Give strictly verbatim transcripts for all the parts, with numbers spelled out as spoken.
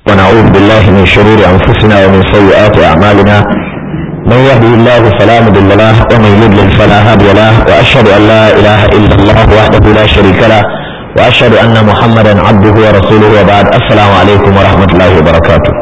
ونعوذ بالله من شرور أنفسنا ومن سيئات أعمالنا من يهدي الله فلا مضل له ومن يضلل فلا هادي له وأشهد أن لا إله إلا الله وحده لا شريك له وأشهد أن محمدا عبده ورسوله وبعد السلام عليكم ورحمة الله وبركاته.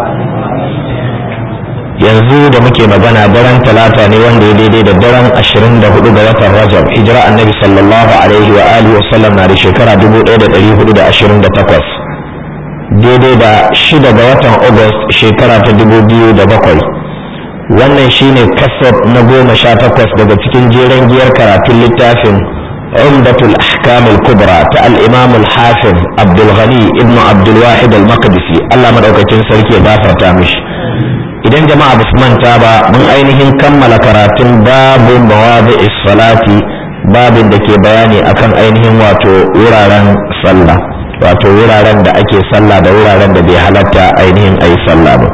yanzu da muke magana daren talata ne wanda ya daidai da daren ashirin da hudu ga watan Rajab hijira annabi sallallahu alaihi wa alihi wa sallam na da shekara dubu ɗaya da ɗari hudu da ashirin da takwas daidai da shida ga watan August shekara ta dubu biyu da bakwai. Wannan shine kasar na goma sha takwas daga cikin jeren giyar karatun littafin Umdatul Ahkam al-Kubra ta al-Imam al-Hafiz Abdul Ghani ibn Abdul Wahid al-Maqdisi, Allah madaukakin sarki ya gafarta mishi. Idan jama'a basu manta ba, mun ainihin kammala karatun babu mawadi'is salati, babin da ke bayani akan ainihin wato wuraren sallah, wato wuraren da ake sallah da wuraren da bai halatta ainihin ayi sallah ba.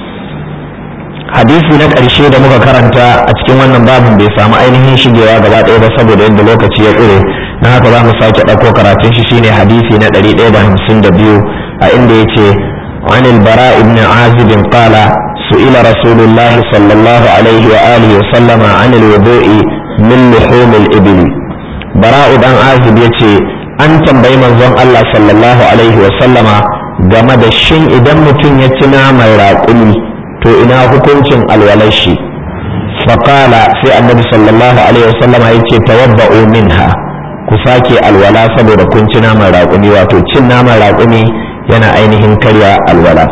Hadisi na ƙarshe da muka karanta a cikin wannan babin bai samu ainihin shigewa gaba ɗaya ba saboda yadda lokaci ya tsire, na haka za mu sake ɗauko karatun shi shine hadisi na ɗari ɗaya da hamsin da biyu a inda ya ce عن البراء بن عازب قال سئل رسول الله صلى الله عليه وآله وسلم عن الوضوء من لحوم الإبل. براء بن عازب يتي أن تنبي منظم الله صلى الله عليه وسلم game da shin idan mutum ya ci naman raƙumi to ina hukuncin alwalashi. faƙala sai annabi sallallahu alaihi wasallam ya ce tawabba'u minha, ku sake alwala saboda kun ci naman raƙumi, wato cin naman raƙumi yana ainihin karya alwala.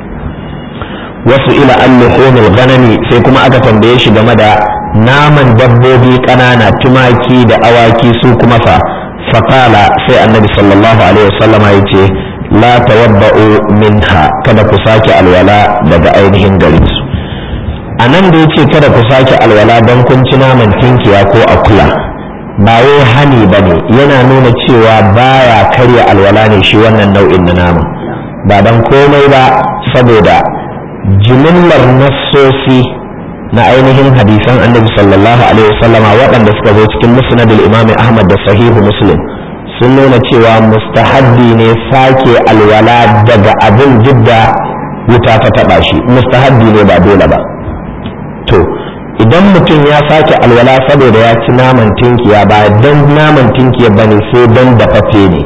wasu ila an luhumil ganami, sai kuma aka tambaye shi game da naman dabbobi ƙanana tumaki da awaki su kuma fa faƙala sai annabi sallallahu alaihi wasallama ya ce la tawabba'u minha, kada ku sake alwala daga ainihin gare su. a nan da ya ce kada ku sake alwala don kun ci naman tinkiya ko akula, ba wai hani ba ne, yana nuna cewa baya karya alwala ne shi wannan nau'in na nama, ba don komai ba saboda jimillar nassosi na ainihin hadisan annabi sallallahu alaihi wasallama waɗanda suka zo cikin musnadul imam ahmad da sahihu muslim sun nuna cewa mustahabbi ne sake alwala daga abin jidda wuta ta taɓa shi, mustahabbi ne ba dole ba. to idan mutum ya sake alwala saboda ya ci naman tinkiya ba don naman tinkiya ba ne sai don dafaffe ne,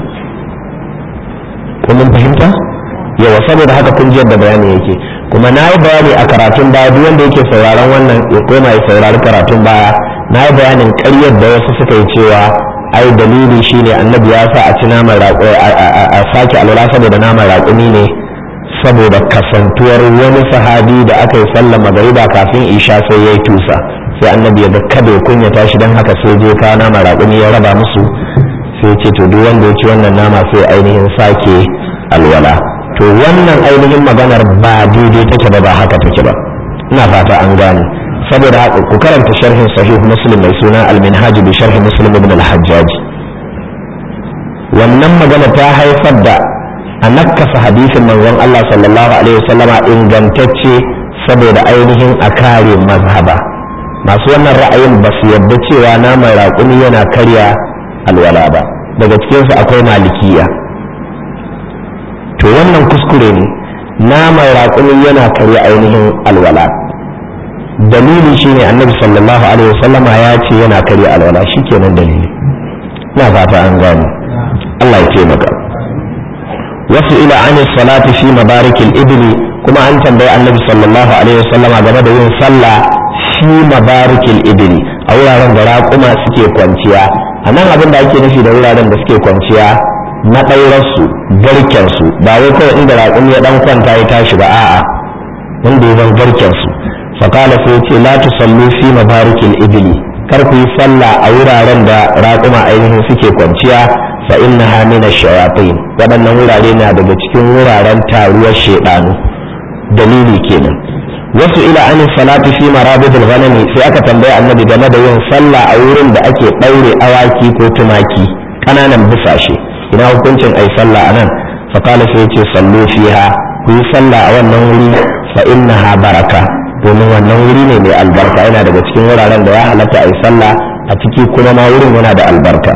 kun fahimta yawa, saboda haka kun ji yadda bayani yake. kuma na yi bayani a karatun baya, duk wanda yake sauraron wannan ya koma ya saurari karatun baya, na yi bayanin ƙaryar da wasu suka yi cewa ai dalili shine annabi ya sa a ci naman a sake alwala saboda naman raƙumi ne saboda kasantuwar wani sahabi da aka yi sallar magariba kafin isha sai ya yi tusa, sai annabi ya ga kada ya kunyata shi, don haka sai je kawo naman raƙumi ya raba musu, sai ce to duk wanda ya ci wannan nama sai ainihin sake alwala. to wannan ainihin maganar ba daidai take ba, ba haka take ba, ina fata an gane. saboda haka ku karanta sharhin sahih muslim mai suna al-minhaj bi sharh muslim ibn al-hajjaj. wannan magana ta haifar da a nakasa hadisin manzon Allah sallallahu alaihi wasallama ingantacce saboda ainihin a kare mazhaba. masu wannan ra'ayin ba su yarda cewa naman raƙumi yana karya alwala ba, daga cikinsu akwai malikiya. to wannan kuskure ne, naman raƙumi yana karya ainihin alwala. dalili shine annabi sallallahu alaihi wasallama ya ce yana karya alwala, shikenan dalili. ina fata an gane, Allah ya taimaka. wasu ila an salati fi mabarikil ibli, kuma an tambayi annabi sallallahu alaihi wasallama game da yin sallah fi mabarikil ibli, a wuraren da raƙuma suke kwanciya. a nan abin da ake nufi da wuraren da suke kwanciya na ɗaurarsu, garkensu, ba wai kawai inda raƙumi ya ɗan kwanta ya tashi ba, a'a inda ya zan garkensu. faƙala sai ya ce la tusallu fi mabarikil ibli, kar ku yi sallah a wuraren da raƙuma ainihin suke kwanciya, fa innaha min ash-shayatin, waɗannan wurare na daga cikin wuraren taruwar shedanu. dalili kenan. wasu ila an salati fi marabidil ghanami, sai aka tambaye annabi game da yin sallah a wurin da ake ɗaure awaki ko tumaki ƙananan bisashe, ina hukuncin ai sallah anan. fa qala sai yace sallu fiha, ku yi sallah a wannan wuri, fa innaha baraka, domin wannan wuri ne mai albarka, yana daga cikin wuraren da ya halatta ai sallah a ciki, kuma ma wurin yana da albarka.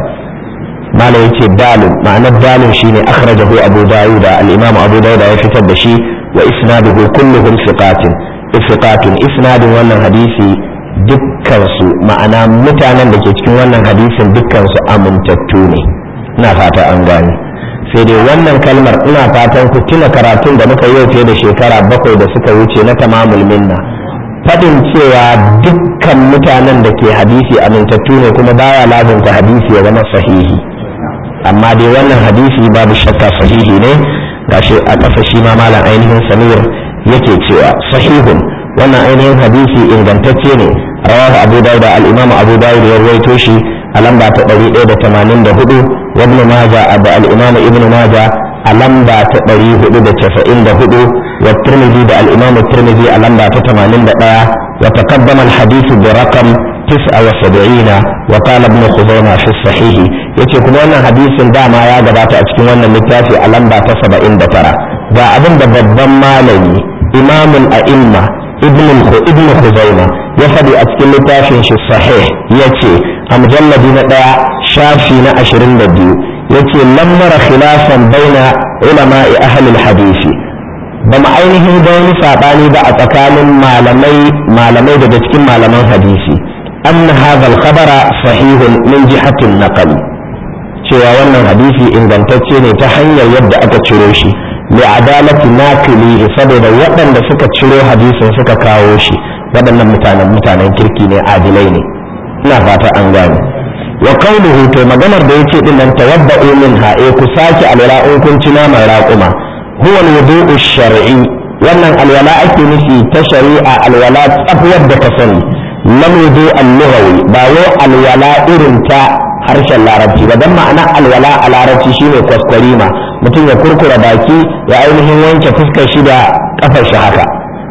mala yace dalil, ma'anar dalil shine akhrajahu abu dawud, al-imam abu dawud ya fitar da shi wa isnaduhu kulluhum thiqatun thiqatun isnadin wannan hadisi dukkan su ma'ana mutanen da ke cikin wannan hadisin dukkan su amintattu ne ina fata an gane sai dai wannan kalmar ina fatan ku tuna karatun da muka yi fiye da shekara bakwai da suka wuce na tamamul minna fadin cewa dukkan mutanen da ke hadisi amintattu ne kuma baya lazumta hadisi ya zama sahihi amma dai wannan hadisi babu shakka sahihi ne gashi a ƙasa shi ma malam ainihin samir yake cewa sahihun wannan ainihin hadisi ingantacce ne rawahu abu dawud al-imam abu dawud ya rawaito shi a lamba ta ɗari ɗaya da tamanin da hudu wa ibn majah da al-imam ibn majah a lamba ta ɗari hudu da casa'in da hudu wa tirmidhi da al-imam tirmidhi a lamba ta tamanin da ɗaya wa taqaddama al-hadith bi raqam tis'a wa sab'ina wa qala ibn khuzaimah fi sahih yace kuma wannan hadisin dama ya gabata a cikin wannan littafi a lamba ta saba'in da tara ga abin da babban malami imamul a'imma ibn ibn khuzaimah ya faɗi a cikin littafin shi sahih yace a mujalladi na ɗaya shafi na ashirin da biyu yace lam nara khilafan baina ulama'i ahli al-hadisi ba mu ainihin da wani sabani ba a tsakanin malamai malamai daga cikin malaman hadisi anna hadha al-khabara sahihun min jihati an-naql cewa wannan hadisi ingantacce ne ta hanyar yadda aka ciro shi li adalati naqilihi saboda waɗanda suka ciro hadisin suka kawo shi waɗannan mutanen mutanen kirki ne adilai ne ina fata an gane wa qawluhu to maganar da yace din nan tawadda'u minha e ku saki alwala in kun ci naman raquma huwa alwudu'u shar'i wannan alwala ake nufi ta shari'a alwala tsafwar da ka sani lam wudu al-lughawi ba wai alwala irin ta harshen larabci ba dan ma'ana alwala a larabci shine kwaskwarima mutum ya kurkura baki ya ainihin wanke fuskar shi da kafar shi haka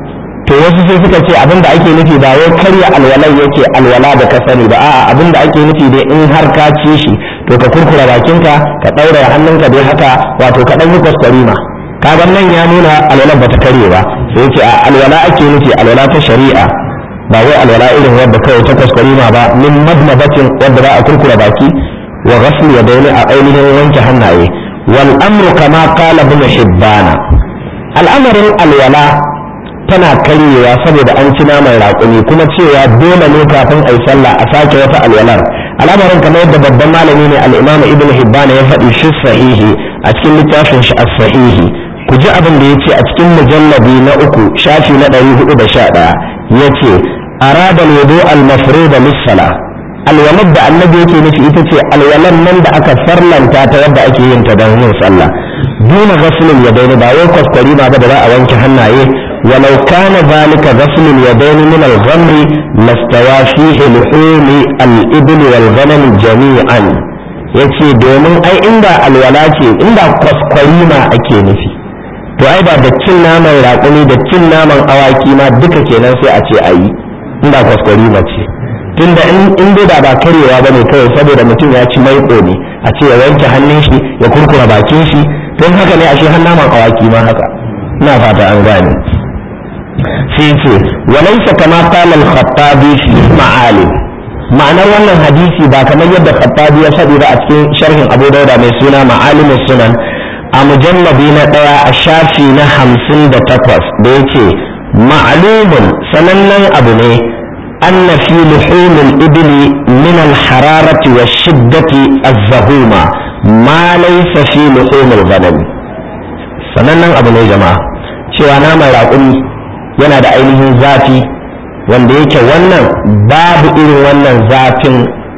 to wasu sai suka ce abinda ake nufi ba wai karya alwalai yake alwala da ka sani ba a'a abinda ake nufi dai in har ka ci shi to ka kurkura bakinka ka daura hannunka dai haka wato ka dan yi kwaskwarima kaga nan ya nuna alwala bata karye ba sai yace a alwala ake nufi alwala ta shari'a ba wai alwala irin wadda kawai ta kwaskwarima ba min madmadatin wadda za a kurkura baki wa ghasl yadayni a ainihin wanke hannaye wal amru kama qala ibn hibban al'amarin alwala tana karyewa saboda an ci naman raƙumi kuma cewa dole ne kafin a yi sallah a sake wata alwalar al'amarin kamar yadda babban malami ne al-imam ibn hibban ya faɗi shi sahihi a cikin littafin shi as-sahihi ku ji abin da yace a cikin mujalladi na uku shafi na ɗari hudu da sha ɗaya yace arada al-wudu al-mafruḍ lis-salah alwalad da annabi yake nufi ita ce alwalan nan da aka farlanta ta yadda ake yin ta don yin sallah duna ghaslin yadaini ba wai kwaskwari ba da za a wanke hannaye ولو كان ذلك غسل اليدين من الغمر لاستوى فيه لحوم الإبل والغنم جميعا yace domin ai inda alwala ce inda kwaskwarima ake nufi to ai ba da cin naman raƙumi da cin naman awaki ma duka kenan sai a ce ayi inda kwaskwarima ce tunda in dai da ba karewa bane kawai saboda mutum ya ci maiƙo ne a ce ya wanke hannun shi ya kurkura bakin shi don haka ne ashe har naman awaki ma haka ina fata an gane sai ce walaysa kama qala al-khattabi fi ma'alim ma'anar wannan hadisi ba kamar yadda khattabi ya faɗi ba a cikin sharhin Abu Dawud mai suna Ma'alim sunan a mujallabi na ɗaya a shafi na hamsin da takwas da yake ma'lumun sanannen abu ne anna fi luhum al-ibli min al-hararati wash-shiddati az-zahuma ma laysa fi luhum al-ghanam sanannen abu ne jama'a cewa naman raƙumi yana da ainihin zafi wanda yake wannan babu irin wannan zafin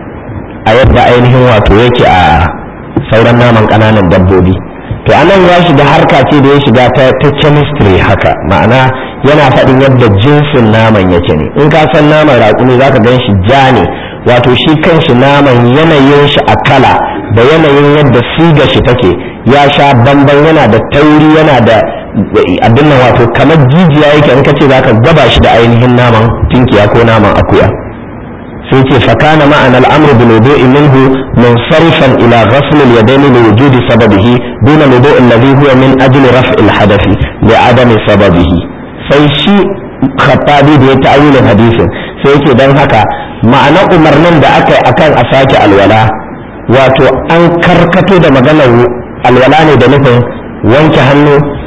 a yadda ainihin wato yake a sauran naman ƙananan dabbobi to anan ya shiga harka ce da ya shiga ta ta chemistry haka ma'ana yana faɗin yadda jinsin naman yake ne in ka san naman raƙumi zaka gan shi ja ne wato shi kanshi naman yanayin shi a kala da yanayin yadda siga shi take ya sha bamban yana da tauri yana da abin nan wato kamar jijiya yake in ka ce za ka gaba shi da ainihin naman tinkiya ko naman akuya sai ce fakana ma'ana al'amru bil wudu'i minhu munsarifan ila ghasl al yadayn li wujudi sababihi dun al wudu' alladhi huwa min ajli raf' al hadathi li adami sababihi sai shi khattabi da ya ta'awilin hadisin sai yake dan haka ma'ana umarnin da aka yi akan a sake alwala wato an karkato da maganar alwala ne da nufin wanke hannu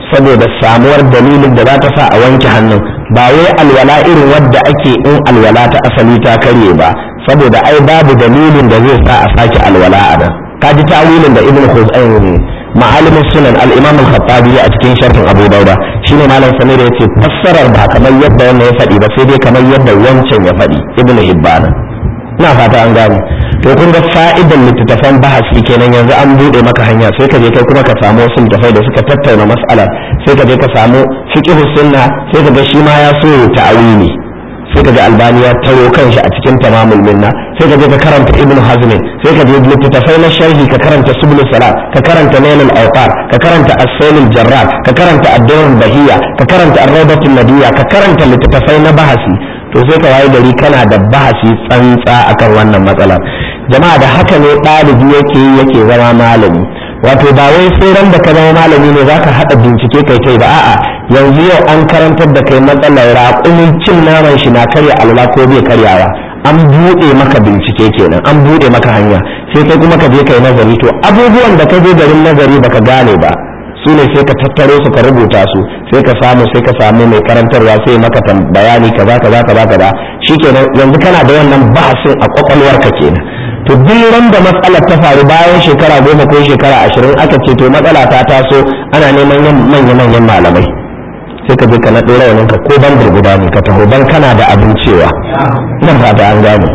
saboda samuwar dalilin da za ta sa a wanke hannun, ba wai alwala irin wadda ake in alwala ta asali ta karye ba, saboda ai babu dalilin da zai sa a sake alwala a nan. Ka ji tawilin da ibn Khuzaimah ma'alimin sunan al-imam al-khattabi a cikin sharhin abu dauda shine malam samir ya ce fassarar ba kamar yadda wannan ya faɗi ba sai dai kamar yadda wancan ya faɗi ibn hibban. ina fata an gane. to kun ga fa'idan littattafan bahasi kenan, yanzu an bude maka hanya sai ka je kai kuma ka samu wasu littattafai da suka tattauna mas'alar, sai ka je ka samu fiqh sunna, sai ka ga shi ma ya so ta'awili, sai ka ga albani ya taro kanshi a cikin tamamul minna, sai ka je ka karanta ibnu hazm, sai ka je littattafai na sharhi ka karanta subul salat, ka karanta nailul awqar, ka karanta as-sailul jarrad, ka karanta ad-dawr bahiyya, ka karanta ar-rawdatul nadiyya, ka karanta littattafai na bahasi. to sai ka waye gari kana da bahasi tsantsa akan wannan matsalar. Jama'a da haka ne ɗalibi yake yake zama malami, wato ba wai sai ran da ka zama malami ne zaka haɗa bincike kai kai ba, a'a yanzu yau an karantar da kai matsalar raƙumin cin naman shi na karya alwala ko bai karyawa, an buɗe maka bincike kenan, an buɗe maka hanya, sai kai kuma ka je kai nazari. To abubuwan da ka je garin nazari baka gane ba su ne sai ka tattaro su ka rubuta su, sai ka samu sai ka samu mai karantarwa sai maka bayani kaza kaza kaza kaza, shikenan yanzu kana da wannan bahasin a kwakwalwarka kenan. to duk ran da matsalar ta faru bayan shekara goma ko shekara ashirin aka ce to matsala ta taso ana neman manya manyan malamai, sai ka je ka naɗo rawanin ka ko ban guda ne ka taho ban kana da abin cewa. ina fata an gane.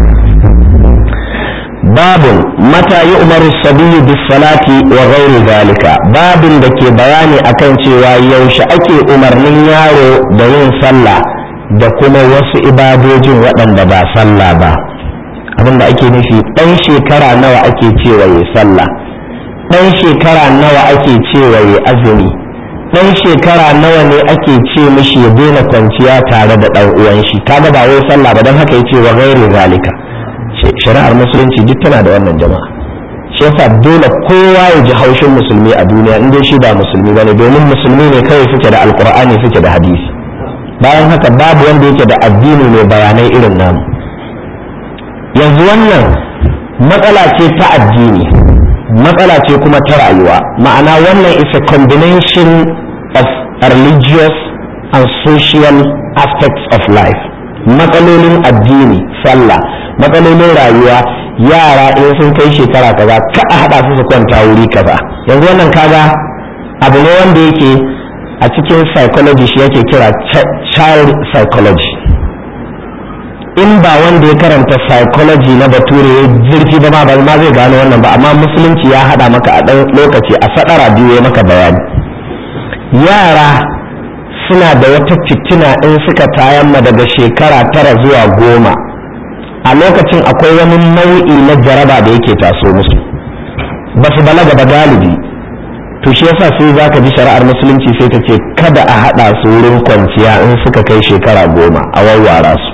babun mata yi umaru sabiyu bis salati wa ghairi zalika, babin da ke bayani akan cewa yaushe ake umarnin yaro da yin sallah da kuma wasu ibadojin waɗanda ba sallah ba. abin da ake nufi ɗan shekara nawa ake cewa ya sallah, ɗan shekara nawa ake cewa ya azumi, ɗan shekara nawa ne ake ce mishi ya daina kwanciya tare da ɗan uwan shi. kaga ba wai sallah ba, don haka yace wa ghairi zalika. shari'ar musulunci duk tana da wannan jama'a, shi yasa dole kowa ya ji haushin musulmi a duniya in dai shi ba musulmi bane, domin musulmi ne kawai suke da alqur'ani suke da hadisi. bayan haka babu wanda yake da addini mai bayanai irin namu. yanzu wannan matsala ce ta addini, matsala ce kuma ta rayuwa, ma'ana wannan is a combination of religious and social aspects of life. matsalolin addini sallah, matsalolin rayuwa yara in sun kai shekara kaza ka a hada su su kwanta wuri kaza. yanzu wannan kaga abu ne wanda yake a cikin psychology shi yake kira child psychology. in ba wanda ya karanta psychology na bature ya zurfi ba ma ba ma zai gano wannan ba, amma musulunci ya hada maka a ɗan lokaci a sadara biyu ya maka bayani. yara suna da wata fitina in suka tayamma daga shekara tara zuwa goma, a lokacin akwai wani nau'i na jaraba da yake taso musu, ba su balaga ba galibi. to shi yasa sai zaka ji shari'ar musulunci sai ta ce kada a hada su wurin kwanciya in suka kai shekara goma, a warware su.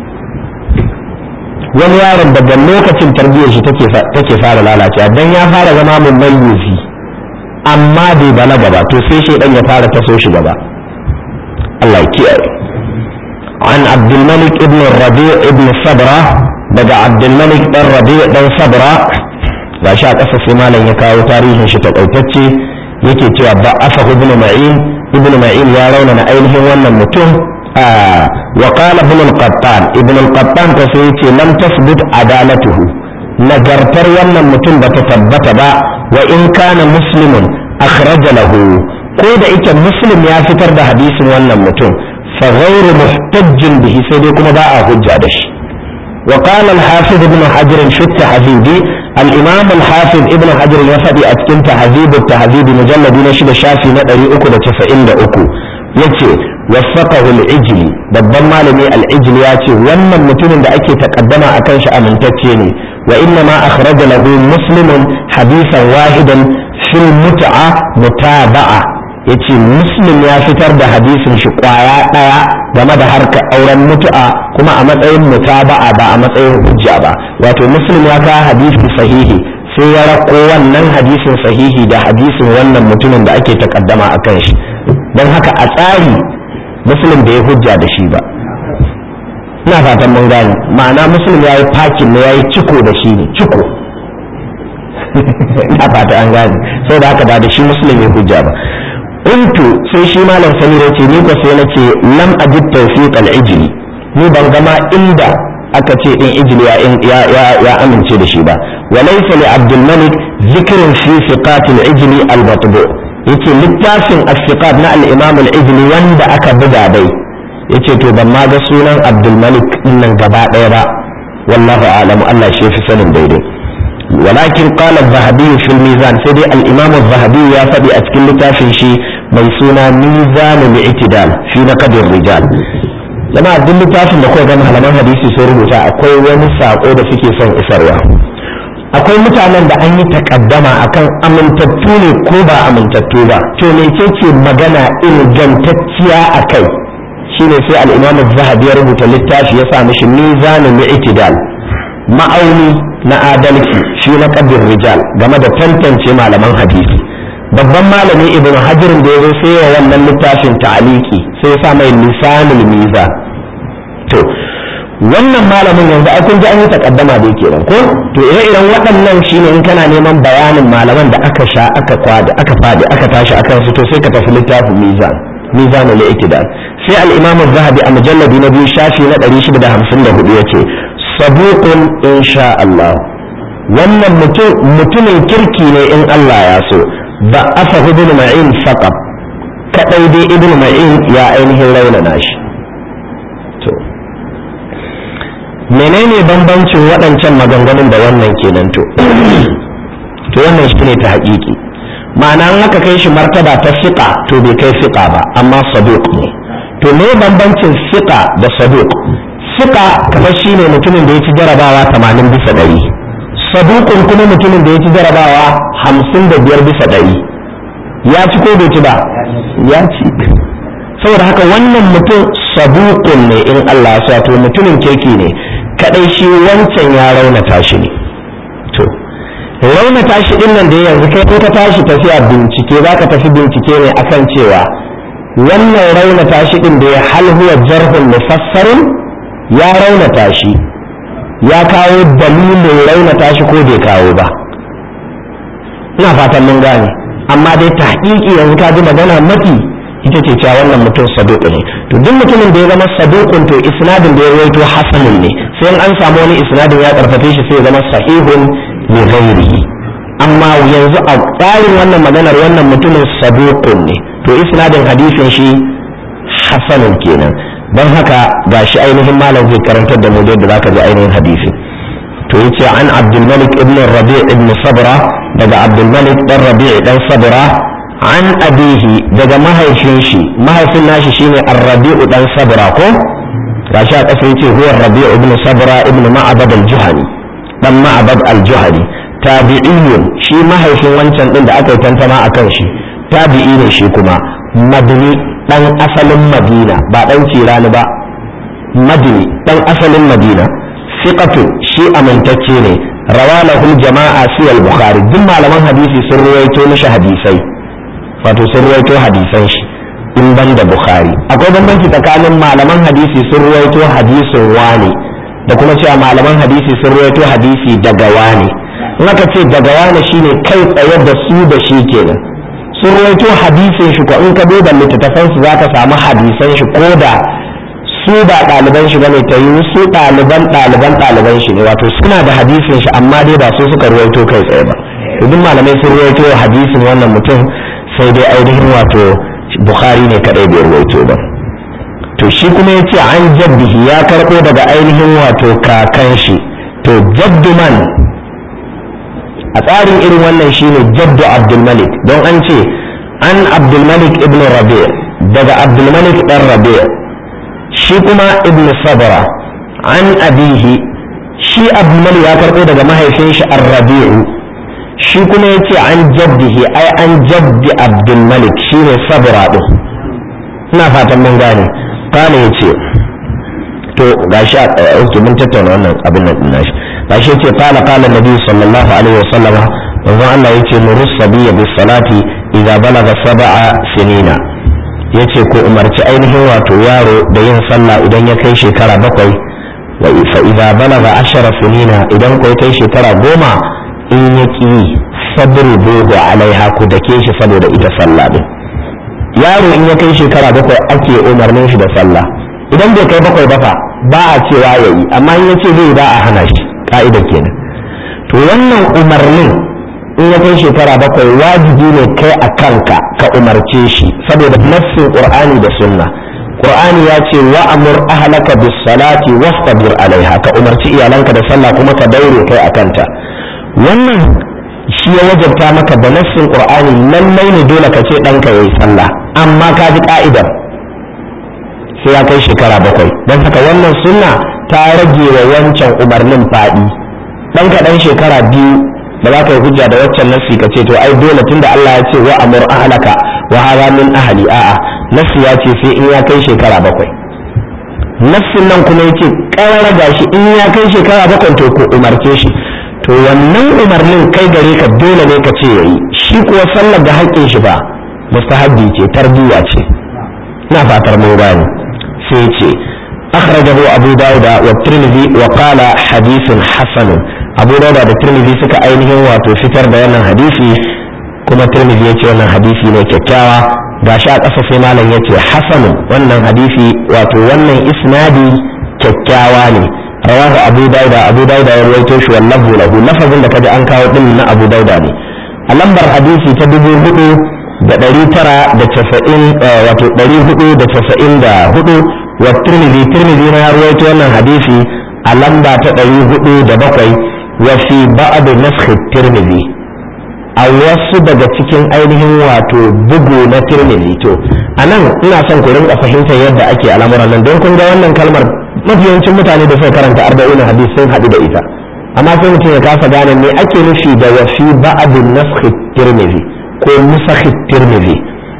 wani yaron daga lokacin tarbiyyar shi take fara lalacewa, dan ya fara zama mummayyizi amma bai balaga ba, to sai shedan ya fara taso shi gaba. Allah ya kiyaye. an Abdul Malik ibn Rabi' ibn Sabra, daga Abdul Malik dan Rabi' dan Sabra, ga shi a ƙasa sai malam ya kawo tarihin shi takaitacce, yake cewa ba asahu ibn Ma'in, ibn Ma'in ya raunana ainihin wannan mutum. وقال ابن القطان ابن القطان تسيتي لم تثبت عدالته، نجرتر wannan mutum bata tabbata ba. wa in kana muslimun akhraj lahu, ko da ita muslim ya fitar da hadisin wannan mutum, fa ghayru muhtajjin bihi, sai dai kuma ba a hujja da shi. wa qala al-hafiz ibn hajar fi at-tahzib, al-imam al-hafiz ibn hajar ya fadi a cikin tahzib at-tahzib mujalladi na shida shafi na ɗari uku da casa'in da uku yace wasaqahu al-ijli, babban malami al-ijli ya ce wannan mutumin da ake takaddama akan shi amintacce ne. wa inna ma akhraja lahu muslimun hadisan wahidan fil mut'a mutaba'a, yace muslim ya fitar da hadisin shi kwaya daya game da harkar auren mutu'a kuma a matsayin mutaba'a ba a matsayin hujja ba. wato muslim ya ka hadisi sahihi sai ya rako wannan hadisin sahihi da hadisin wannan mutumin da ake takaddama akan shi, don haka a tsari muslim bai hujja da shi ba. ina fatan mun gane, ma'ana muslim yayi fakin ne, yayi ciko da shi ne, ciko. ina fata an gane, sai da haka ba da shi muslim ya hujja ba. qultu sai shi malam samir yace ni ko sai nace lam ajid tawfiq al-ijli ni ban gama inda aka ce din ijli ya ya ya amince da shi ba walaysa li abdul malik dhikrun fi siqat al-ijli al-matbu yace littafin as-siqat na al-imam al-ijli wanda aka buga dai yace to ban ma ga sunan abdul malik nan gaba daya ba wallahu a'lamu Allah shi fi sanin daidai ولكن قال الذهبي في الميزان سيدي الإمام الذهبي يا فدي أتكلم لتافي شي ميسونا ميزان الاعتدال في نقد الرجال لما أدل لتافي لكو جمع لما حديثي سوري بتاع أكوي ونسا أقود فيكي سن إسروا أكوي متعلم دا أني تقدم أكن أمن تتولي كوبا أمن تتوبا تولي تيكي مغانا إن جنتتيا أكي شيني سي الإمام الذهبي يربط للتافي يسامش ميزان الاعتدال ma'auni na adalci shi na kaddin rijal game da tantance malaman hadisi babban malami ibn hajar da ya zo sai ya wannan littafin ta'aliki sai ya sa mai lisanul mizan to wannan malamin yanzu ai kun ji an yi takaddama da yake nan ko to ire-iren waɗannan shine in kana neman bayanin malaman da aka sha aka kwada aka fadi aka tashi akan su to sai ka tafi littafin mizan mizanul i'tidal sai al-imam az-zahabi a mujalladi na biyu shafi na ɗari shida da hamsin da hudu yace sabuqun insha Allah wannan mutum mutumin kirki ne in Allah ya so da afa ibn ma'in faqat kadai dai ibn ma'in ya ainihin raunana shi to menene bambancin waɗancan maganganun da wannan kenan to to wannan shine ta haƙiƙi ma'ana an haka kai shi martaba ta fiqa to bai kai fiqa ba amma saduq ne to me bambancin fiqa da saduq fiqa kamar shine mutumin da ya ci jarabawa tamanin bisa ɗari saduqun kuma mutumin da ya ci jarabawa hamsin da biyar bisa ɗari ya ci ko bai ci ba ya ci saboda haka wannan mutum saduqun ne in Allah ya sa to mutumin kirki ne kadai shi wancan ya raunata shi ne to raunata shi din nan da yanzu kai ko ka tashi tafiya bincike zaka tafi bincike ne akan cewa wannan raunata shi din da ya hal huwa jarhun mufassarun ya raunata shi ya kawo dalilin raunata shi ko bai kawo ba ina fatan mun gane amma dai tahqiqi yanzu ka ji magana mafi ita ce cewa wannan mutum saduq ne to duk mutumin da ya zama saduqun to isnadin da ya rawaito hasanun ne sai an samu wani isnadin ya karfafe shi sai ya zama sahihun li ghairihi amma yanzu a tsarin wannan maganar wannan mutumin saduqun ne to isnadin hadisin shi hasanun kenan don haka gashi ainihin malam zai karantar da mu da zaka ji ainihin hadisi to yace an Abdul Malik ibn Rabi' ibn Sabra daga Abdul Malik dan Rabi' dan Sabra an abihi daga mahaifin shi mahaifin nashi shine Ar-Rabi' dan Sabra ko gashi a kasa yace huwa Rabi' ibn Sabra ibn Ma'bad al-Juhani dan Ma'bad al-Juhani tabi'iyyun shi mahaifin wancan din da aka yi tantama akan shi tabi'i ne shi kuma madani dan asalin Madina ba dan Cirani ba madani dan asalin Madina fiqatu shi amintacce ne rawalahu jama'a fi al-Bukhari duk malaman hadisi sun ruwaito mishi hadisai wato sun ruwaito hadisan shi in ban da Bukhari akwai bambanci tsakanin malaman hadisi sun ruwaito hadisin wani da kuma cewa malaman hadisi sun ruwaito hadisi daga wani in aka ce daga wani shine kai tsaye da su da shi kenan sun ruwaito hadisin shi ko in ka duba littattafan su zaka samu hadisan shi ko da su ba ɗaliban shi bane ta yi su ɗaliban ɗaliban ɗaliban shi ne wato suna da hadisin shi amma dai ba su suka ruwaito kai tsaye ba duk malamai sun ruwaito hadisin wannan mutum sai dai ainihin wato Bukhari ne kadai bai ruwaito ba to shi kuma yace an jaddihi ya karbo daga ainihin wato kakan shi to jaddu man a tsarin irin wannan shine jaddu Abdul Malik don an ce an Abdul Malik ibn Rabi' daga Abdul Malik dan Rabi' shi kuma ibn Sabra an abihi shi Abdul Malik ya karbo daga mahaifin shi Ar-Rabi'u shi kuma yace an jaddihi ai an jaddi Abdul Malik shine Sabra din ina fatan mun gane kana yace to gashi a mun tattauna wannan abin nan din nashi gashi yace qala qala nabi sallallahu alaihi wasallam manzo Allah yace murus sabiyya bis salati idza balaga sab'a sinina yace ko umarci ainihin wato yaro da yin sallah idan ya kai shekara bakwai wa fa idza balaga ashara sinina idan ko kai shekara goma in yaki sabru dogo alaiha ku dake shi saboda ita sallah din yaro in ya kai shekara bakwai ake umarnin shi da sallah idan bai kai bakwai ba fa ba a cewa ya yi amma in ya ce zai ba a hana shi ka'idar kenan to wannan umarnin in ya kai shekara bakwai wajibi ne kai a kanka ka umarce shi saboda nassin qur'ani da sunna qur'ani ya ce wa amur ahlaka bis salati wastabir alaiha ka umarci iyalanka da sallah kuma ka daure kai a kanta wannan shi ya wajabta maka da nassin qur'ani lallai ne dole ka ce ɗanka yayi sallah amma ka ji ka'idar sai ya kai shekara bakwai don haka wannan sunna ta rage wa wancan umarnin faɗi ɗanka ɗan shekara biyu ba za ka yi hujja da waccan nassi ka ce to ai dole tunda Allah ya ce wa amur ahlaka wa hadha min ahli a'a nassi ya ce sai in ya kai shekara bakwai nassin nan kuma yace ƙarara gashi in ya kai shekara bakwai to ko umarce shi to wannan umarnin kai gare ka dole ne ka ce yayi shi kuwa sallar da haƙƙin shi ba mustahabbi ce tarbiyya ce ina fatar mun gane sai ce akhrajahu abu dawud wa tirmidhi wa qala hadithun hasan abu dawud da tirmidhi suka ainihin wato fitar da wannan hadisi kuma tirmidhi yace wannan hadisi ne kyakkyawa gashi a ƙasa sai malam yace hasan wannan hadisi wato wannan isnadi kyakkyawa ne rawahu abu dawud abu dawud ya rawaito shi wallahu lahu lafazin da kaji an kawo din na abu dawud ne a lambar hadisi ta dubu hudu da ɗari tara da casa'in wato ɗari hudu da casa'in da hudu wa tirmidhi tirmidhi na rawaito wannan hadisi a lamba ta ɗari hudu da bakwai wa fi ba'd nasakh tirmidhi a wasu daga cikin ainihin wato bugu na tirmidhi to anan ina son ku rinka fahimtar yadda ake al'amuran nan don kun ga wannan kalmar mafiyancin mutane da suka karanta arba'una hadisi sun haɗu da ita amma sai mutum ya kasa gane me ake nufi da wa fi ba'd nasakh tirmidhi ko nusakh tirmidhi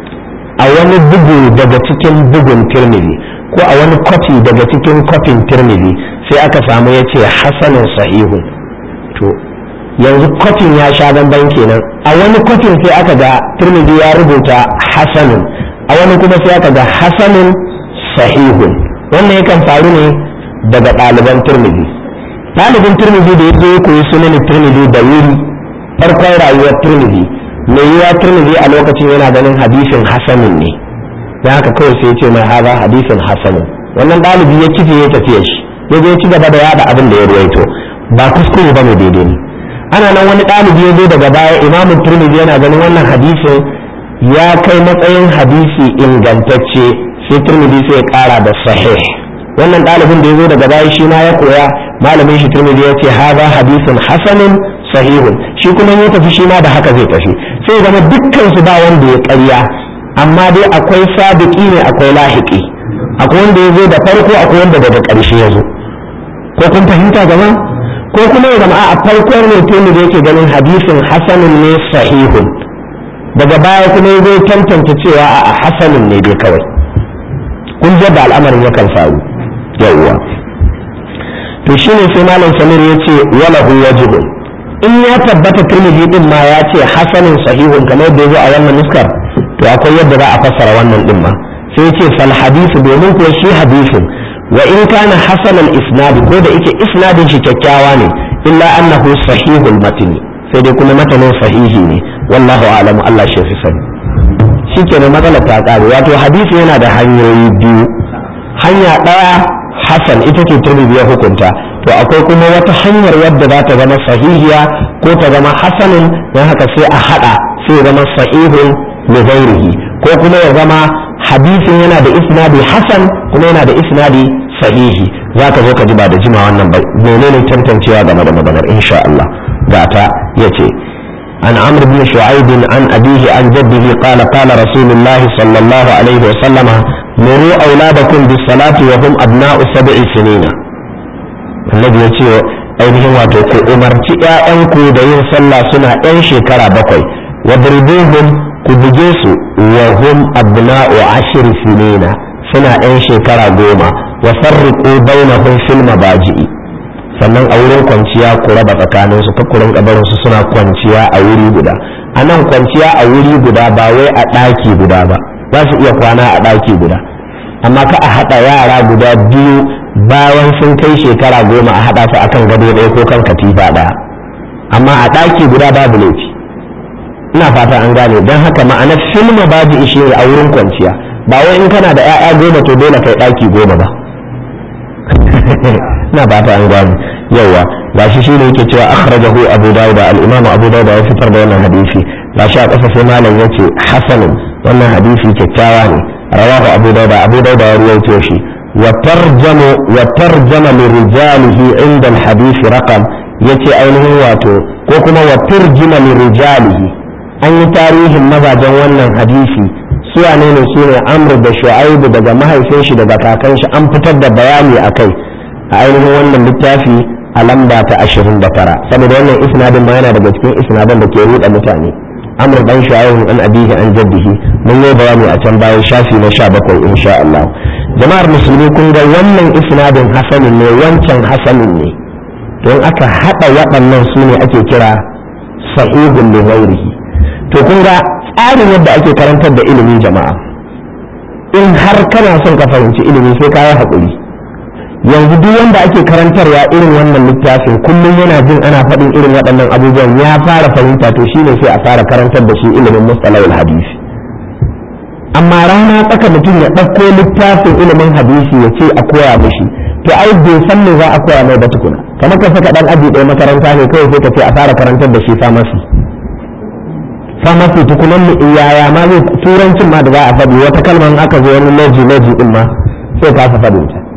a wani bugu daga cikin bugun tirmidhi ko a wani kwafi daga cikin kwafin tirmidhi sai aka samu ya ce hasanun sahihun to yanzu kwafin ya sha bamban kenan a wani kwafin sai aka ga tirmidhi ya rubuta hasanun a wani kuma sai aka ga hasanun sahihun wannan yakan faru ne daga ɗaliban tirmidhi ɗalibin tirmidhi da ya zo ya koyi sunan tirmidhi da wuri farkon rayuwar tirmidhi mai yiwa tirmidhi a lokacin yana ganin hadisin hasanun ne da haka kawai sai ya ce mai haza hadisin hasanun wannan ɗalibi ya kife ya tafiya shi ya je ya ci gaba da yada abin da ya ruwaito ba kuskure ba mai daidai ne ana nan wani ɗalibi ya zo daga baya imamu tirmidhi yana ganin wannan hadisin ya kai matsayin hadisi ingantacce sai tirmidhi sai ya ƙara da sahih wannan ɗalibin da ya zo daga baya shi ma ya koya malamin shi tirmidhi ya ce haza hadisin hasanun sahihun shi kuma ya tafi shi ma da haka zai tafi sai zama dukkan su ba wanda ya ƙarya amma dai akwai sabiqi ne akwai lahiqi akwai wanda ya zo da farko akwai wanda daga ƙarshe ya zo ko kun fahimta gaba ko kuma ya zama a farkon mutum da yake ganin hadisin hasanun ne sahihun daga baya kuma ya zo tantance cewa a hasanun ne dai kawai kun ji da al'amarin yakan faru yawwa to shine sai malam samir ya ce walahu wajhun in ya tabbata tirmidhi din ma ya ce hasanun sahihun kamar da yazo a wannan nuskar to akwai yadda za a fassara wannan din ma sai ya ce fal hadithu domin kuwa shi hadisin wa in kana hasanal isnad ko da yake isnadin shi kyakkyawa ne illa annahu sahihul matn sai dai kuma matanin sahihi ne wallahu a'lamu Allah shi fi sani shikenan matsalar ta kare wato hadisi yana da hanyoyi biyu hanya daya hasan ita ce tirmidhi ya hukunta to akwai kuma wata hanyar wadda za ta zama sahihiya ko ta zama hasanun don haka sai a hada sai ya zama sahihun li ghairihi ko kuma ya zama hadisin yana da isnadi hasan kuma yana da isnadi sahihi zaka zo ka ji ba da jima wannan ba menene tantancewa game da maganar insha Allah gata yace an amr ibn shu'aib an abihi an jaddihi qala qala rasulullah sallallahu alaihi wa sallama muru auladakum bis salati wa hum abna'u sab'i sinina annabi yace ainihin wato ku umarci ƴaƴanku da yin sallah suna ƴan shekara bakwai wadribuhum ku buge su wa hum abna'u ashri sinina suna ƴan shekara goma wa farriqu bainahum fil mabaji'i sannan a wurin kwanciya ku raba tsakanin su kakkurin kabarin su suna kwanciya a wuri guda anan kwanciya a wuri guda ba wai a ɗaki guda ba za su iya kwana a ɗaki guda amma ka a haɗa yara guda biyu bayan sun kai shekara goma a haɗa su akan gado ɗaya ko kan katifa ɗaya amma a ɗaki guda babu laifi ina fata an gane don haka ma'anar filma baji ishe a wurin kwanciya ba wai in kana da 'ya'ya goma to dole kai ɗaki goma ba ina fata an gane yawa gashi shine yake cewa akhrajahu abu dawud al-imam abu dawud ya fitar da wannan hadisi gashi a ƙasa sai malam yace hasanun wannan hadisi kyakkyawa ne rawahu abu dawud abu dawud ya rawaito shi wa tarjama wa tarjama li rijalihi inda al-hadith raqam yace ainihin wato ko kuma wa tarjama li rijalihi an yi tarihin mazajen wannan hadisi su wane ne su ne amr da shu'aib daga mahaifin shi daga kakan shi an fitar da bayani akai a ainihin wannan littafi a lamba ta ashirin da tara saboda wannan isnadin ma yana daga cikin isnadan da ke ruɗa mutane amr dan shu'aib an abihi an jaddihi mun yi bayani a can bayan shafi na sha bakwai insha Allah jama'ar musulmi kun ga wannan isnadin hasanin ne wancan hasanin ne don aka hada waɗannan su ne ake kira sahihun li ghairihi to kun ga tsarin yadda ake karantar da ilimi jama'a in har kana son ka fahimci ilimi sai ka yi haƙuri yanzu duk wanda ake karantarwa irin wannan littafin kullum yana jin ana faɗin irin waɗannan abubuwan ya fara fahimta to shine sai a fara karantar da shi ilimin mustalahul hadisi amma rana tsaka mutum ya ɗauko littafin ilimin hadisi ya ce a koya mishi to ai bai san me za a koya mai ba tukuna kamar ka saka ɗan aji ɗaya makaranta ne kawai sai ka ce a fara karantar da shi famasi famasi tukunan mu iyaya ma zai turancin ma da za a faɗi wata kalmar aka zo wani loji loji din ma sai ka fa faɗin ta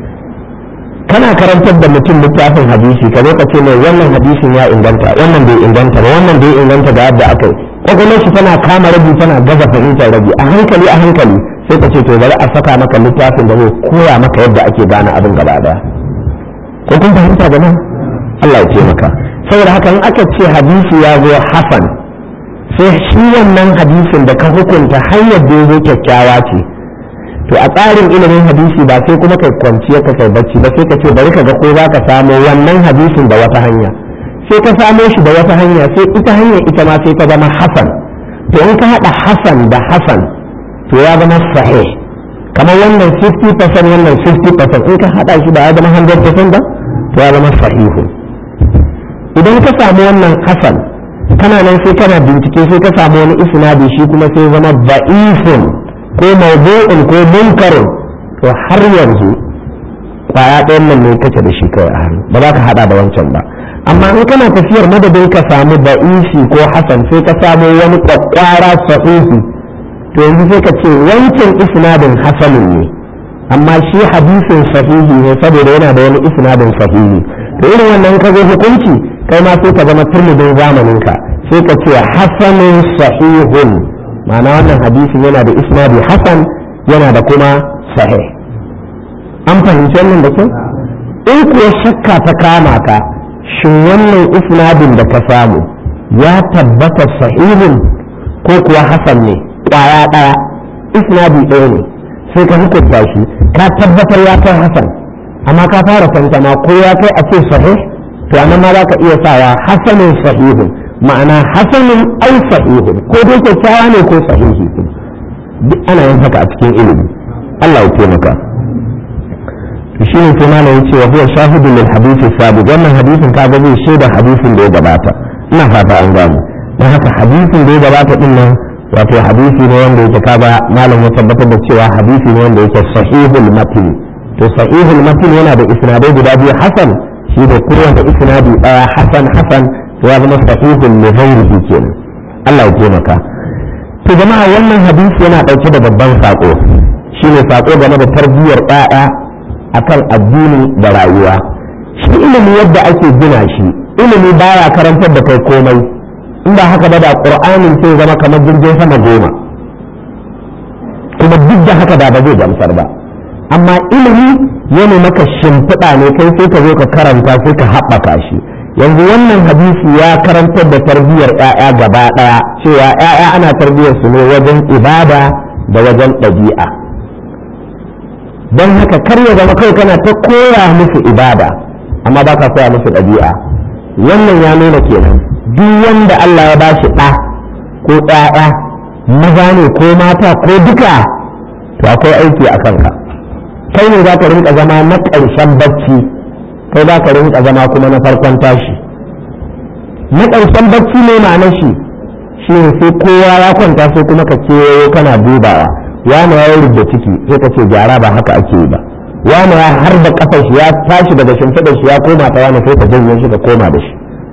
kana karantar da mutum littafin hadisi ka zo ka ce mai wannan hadisin ya inganta wannan bai inganta ba wannan bai inganta da yadda aka yi kwakwalwar shi tana kama rabi tana gaza fahimtar rabi a hankali a hankali sai ka ce to bari a saka maka littafin da zai koya maka yadda ake gane abin gaba daya ko kun fahimta da nan Allah ya taimaka saboda haka in aka ce hadisi ya zo hasan sai shi wannan hadisin da ka hukunta hanyar da ya zo kyakkyawa ce to a tsarin ilimin hadisi ba sai kuma kai kwanciya ka kai bacci ba sai ka ce bari ka ga ko za ka samo wannan hadisin da wata hanya sai ka samo shi da wata hanya sai ita hanya ita ma sai ta zama hasan to in ka hada hasan da hasan to ya zama sahih kamar wannan fifty percent wannan fifty percent in ka hada shi ba ya zama one hundred percent ba to ya zama sahihu idan ka samu wannan hasan kana nan sai kana bincike sai ka samu wani isnadi shi kuma sai zama da'ifun ko mawdu'un ko munkarun to har yanzu kwaya ɗayan nan ne kake da shi kai a hannu ba za ka hada da wancan ba amma in kana tafiyar madadin ka samu da'ifi ko hasan sai ka samu wani kwakwara sahihi to yanzu sai ka ce wancan isnadin hasanin ne amma shi hadisin sahihi ne saboda yana da wani isnadin sahihi to irin wannan ka zo hukunci kai ma sai ka zama turmudin zamaninka sai ka ce hasanun sahihun ma'ana wannan hadisin yana da isnadi hasan yana da kuma sahih an fahimci wannan da kyau in kuwa shakka ta kama ka shin wannan isnadin da ka samu ya tabbata sahihun ko kuwa hasan ne kwaya ɗaya isnadi ɗaya ne sai ka hukunta shi ka tabbatar ya kai hasan amma ka fara tantama ko ya kai a ce sahih to anan ma za ka iya sawa hasanin sahihun ma'ana hasanin au sahihun ko dai kyakkyawa ne ko sahihi duk ana yin haka a cikin ilimi Allah ya taimaka to shine sai malam yace wa huwa shahidun lil hadisi sabiq wannan hadisin ka ga zai shaida hadisin da ya gabata ina fata an gano dan haka hadisin da ya gabata din nan wato hadisi ne wanda yake kaga malam ya tabbatar da cewa hadisi ne wanda yake sahihul matn to sahihul matn yana da isnadai guda biyu hasan shi da kowanne isnadi daya hasan hasan ya zama sahihun li ghairihi kenan Allah ya taimaka to jama'a wannan hadisi yana dauke da babban sako shine sako game da tarbiyyar ƴaƴa akan addini da rayuwa shi ilimi yadda ake gina shi ilimi baya karantar da kai komai in ba haka ba da qur'anin sai zama kamar jirgin sama goma kuma duk da haka da ba zai gamsar ba amma ilimi yana maka shimfiɗa ne kai sai ka zo ka karanta sai ka haɓaka shi yanzu wannan hadisi ya karantar da tarbiyyar ƴaƴa gaba ɗaya cewa ƴaƴa ana tarbiyyar su ne wajen ibada da wajen ɗabi'a don haka kar ya zama kai kana ta koya musu ibada amma ba ka koya musu ɗabi'a wannan ya nuna kenan duk wanda Allah ya bashi ɗa ko ƴaƴa maza ne ko mata ko duka to akwai aiki a kanka kai ne za ka rinka zama na ƙarshen bacci kai za ka rinka zama kuma na farkon tashi na ƙarshen bacci ne ma'anar shi shi ne sai kowa ya kwanta sai kuma ka kewayo kana dubawa wani ya yi da ciki sai ka ce gyara ba haka ake yi ba wani ya har da kafar shi ya tashi daga shimfiɗa shi ya koma ta wani sai ka janye shi ka koma da shi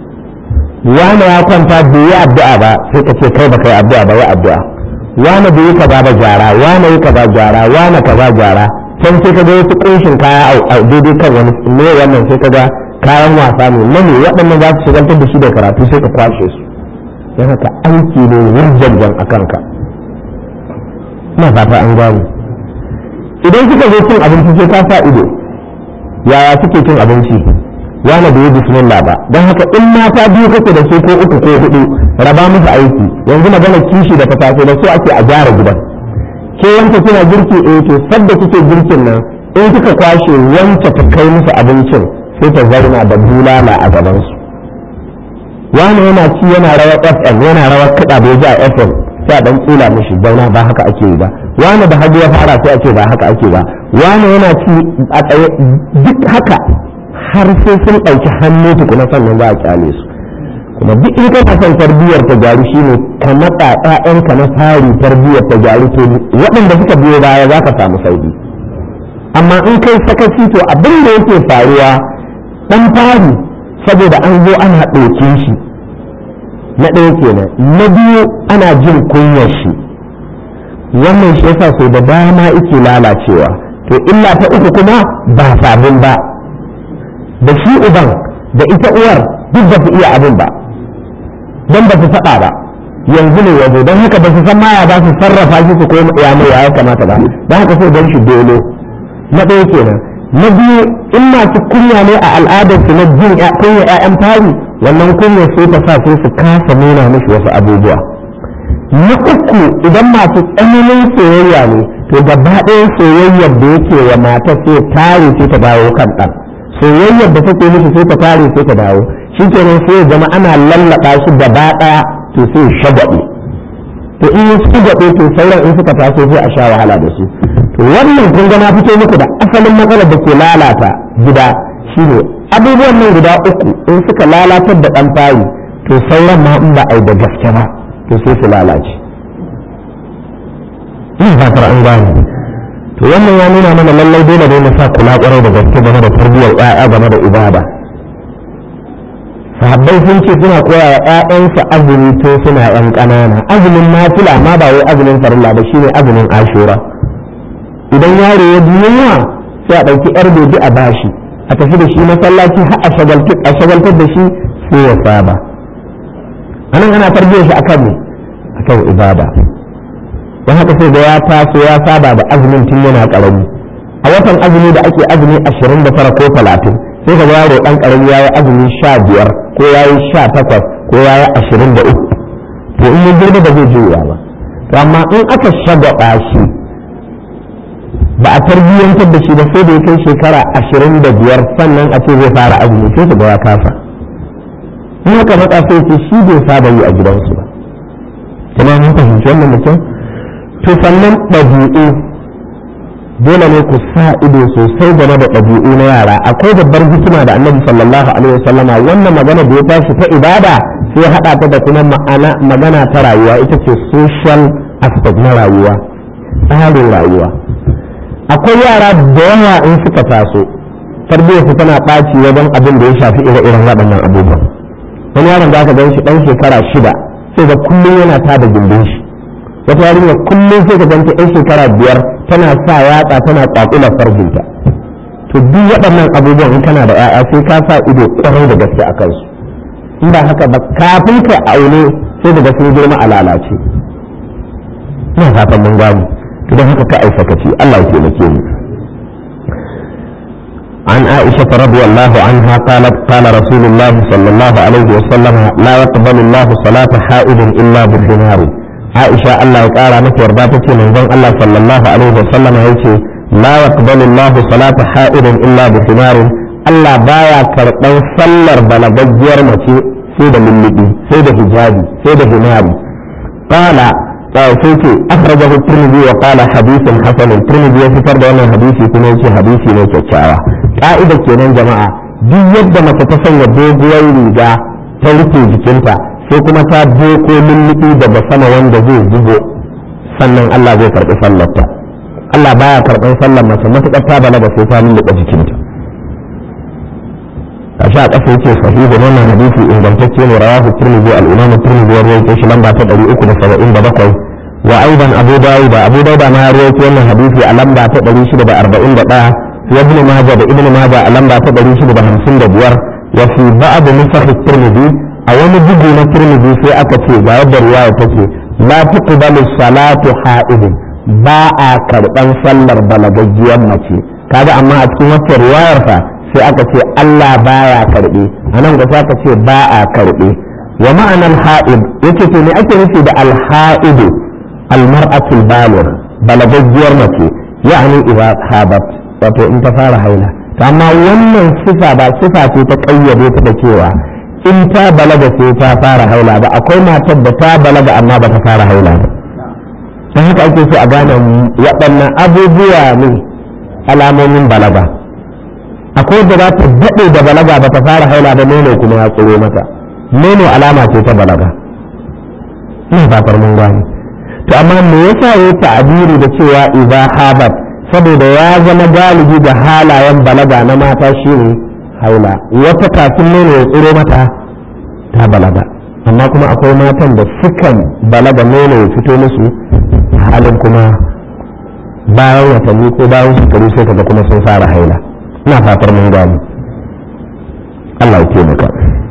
wani ya kwanta bai yi addu'a ba sai ka ce kai ba kai addu'a ba yi addu'a wani bai yi kaza ba gyara wani yi kaza gyara wani kaza gyara can sai ka ga wasu kunshin kaya a daidai kan wani ne wannan sai ka ga kayan wasa ne na ne waɗannan za su shigantar da shi da karatu sai ka kwashe su don haka aiki ne wurjanjan a kanka ina fata an gano idan kika zo cin abinci sai ka sa ido yaya suke cin abinci wani da yi bismillah ba don haka in mata biyu kake da su ko uku ko hudu raba musu aiki yanzu magana kishi da fatafe da su ake a gyara gidan ke wanda kina girki eh to sadda kike girkin nan in kika kwashe wance ta kai musu abincin sai ta zauna da bulala a gaban su wani yana ci yana rawar F M yana rawar kiɗa bai ji a F M sai a dan tsula mishi zauna ba haka ake yi ba wani da hagu ya fara sai a ce ba haka ake ba wani yana ci a tsaye duk haka har sai sun ɗauki hannu tukuna sannan za a kyale su kuma duk in kana son tarbiyyar ta gyaru shine ka matsa ƴaƴanka na fari tarbiyyar ta gyaru to waɗanda suka biyo baya za ka samu sauki amma in kai sakaci to abin da yake faruwa ɗan fari saboda an zo ana ɗauke shi na ɗaya kenan na biyu ana jin kunyar shi wannan shi yasa sau da dama yake lalacewa to illa ta uku kuma ba sabon ba da shi uban da ita uwar duk ba su iya abin ba don ba su faɗa ba yanzu ne wazo don haka ba su san maya ba su sarrafa shi su koyi ya mai ya kamata ba don haka sai don shi dole na ɗaya kenan na biyu in masu kunya ne a al'adar su na jin kunya ƴaƴan fari wannan kunya sai ta sa sai su kasa nuna mishi wasu abubuwa na uku idan masu tsananin soyayya ne to gaba ɗayan soyayyar da yake wa matar sai tare sai ta dawo kan ɗan soyayyar da take mishi sai ta tare sai ta dawo shi kenan sai ya zama ana lallaba shi gaba ɗaya to sai shagaɓe to in ya shagaɓe to sauran in suka taso sai a sha wahala da su to wannan kun ga na fito muku da asalin matsalar da ke lalata gida shine abubuwan nan guda uku in suka lalatar da ɗan fari to sauran ma in ba a yi da gaske ba to sai su lalace ina fatar an gane to wannan ya nuna mana lallai dole ne mu sa kula kwarai da gaske game da tarbiyyar ƴaƴa game da ibada sahabbai sun ce suna koya wa ƴaƴansu azumi to suna ƴan ƙanana azumin nafila ma ba wai azumin farilla ba shine azumin ashura idan yaro ya ji yunwa sai a ɗauki ƴar bebi a bashi a tafi da shi masallaci har a shagaltar da shi sai ya saba anan ana tarbiyyar shi akan ne akan ibada don haka sai da ya taso ya saba da azumin tun yana karami a watan azumi da ake azumi ashirin da tara ko talatin sai ka ga yaro dan karami yayi azumi sha biyar ko yayi sha takwas ko yayi ashirin da uku to in mun girma da zai juya ba to amma in aka shagwaba shi ba a tarbiyyantar da shi ba sai da ya kai shekara ashirin da biyar sannan a ce zai fara azumi sai ka ga ya kasa in haka matsa sai ce shi bai saba yi a gidansu ba kuma mun fahimci wannan mutum to sannan ɗabi'u dole ne ku sa ido sosai game da ɗabi'u na yara akwai babbar hikima da annabi sallallahu alaihi wasallama wannan magana da ya tashi ta ibada sai haɗa ta da kuma ma'ana magana ta rayuwa ita ce social aspect na rayuwa tsarin rayuwa akwai yara da yawa in suka taso tarbiyyar su tana ɓaci wajen abin da ya shafi ire-iren waɗannan abubuwan wani yaron da aka gan shi ɗan shekara shida sai da kullum yana tada gindin shi wata yarinya kullum sai ka ganta yan shekara biyar tana sa yatsa tana kwakula farjinta to duk waɗannan abubuwan in kana da 'ya'ya sai ka sa ido ƙwarai da gaske a kansu in ba haka ba kafin ka aune sai daga sun girma a lalace ina fatan mun gano to don haka ka aisakaci Allah ya taimake mu عن عائشة رضي الله عنها قالت قال رسول الله صلى الله عليه وسلم لا يقبل الله صلاة حائض إلا بالدمار عائشة الله قال متى ورباتك من ذن الله صلى الله عليه وسلم يقول لا يقبل الله صلاة حائض إلا بالدمار الله بايا كرطان صلر بلغجير متي سيد ملئي سيد حجابي سيد دماري قال فيتي أخرجه الترمذي وقال حديث حسن الترمذي يفتر بأن حديثي كنوتي حديثي نوتي ka'idar kenan jama'a duk yadda mace ta sanya doguwar riga ta rufe jikinta sai kuma ta doko lullubi daga sama wanda zai zubo sannan Allah zai karɓi sallarta. Allah baya karɓar sallar mace matuƙar ta balaga sai ta lulluɓe jikinta. a sha ƙasa yake sahihu wannan hadisi ingantacce ne rawahu tirmidhi al-imam tirmidhi ya rawaito shi lamba ta ɗari uku da saba'in da bakwai wa aidan abu dawud abu dawud ma ya rawaito wannan hadisi a lamba ta ɗari shida da arba'in da ɗaya wa ibn majah da ibn majah a lamba ta ɗari shida da hamsin da biyar wa fi ba'd nusakh tirmidhi a wani bugu na tirmidhi sai aka ce ga yadda riwaya take la tuqbalu salatu ha'id ba a karɓan sallar balagaggiyar mace kaga amma a cikin wata riwayar fa sai aka ce Allah baya karɓe anan ga aka ce ba a karɓe wa ma'anar ha'id yace to ne ake nufi da al-ha'id al-mar'atu al-baligh balagaggiyar mace yani idza habat wato in ta fara haila to amma wannan sifa ba sifa ce ta kayyade ta da cewa in ta balaga sai ta fara haila ba akwai matar da ta balaga amma ba ta fara haila ba don haka ake so a gane waɗannan abubuwa ne alamomin balaga akwai da za ta daɗe da balaga ba ta fara haila da nono kuma ya tsoro mata nono alama ce ta balaga ina fatar mun gane to amma me yasa ya ta'abiri da cewa idza habat saboda ya zama galibi da halayen balaga na mata shine haila wata kafin nono ya tsoro mata ta balaga amma kuma akwai matan da sukan balaga nono ya fito musu halin kuma bayan watanni ko bayan shekaru sai kaga kuma sun fara haila ina fatar mun gani Allah ya taimaka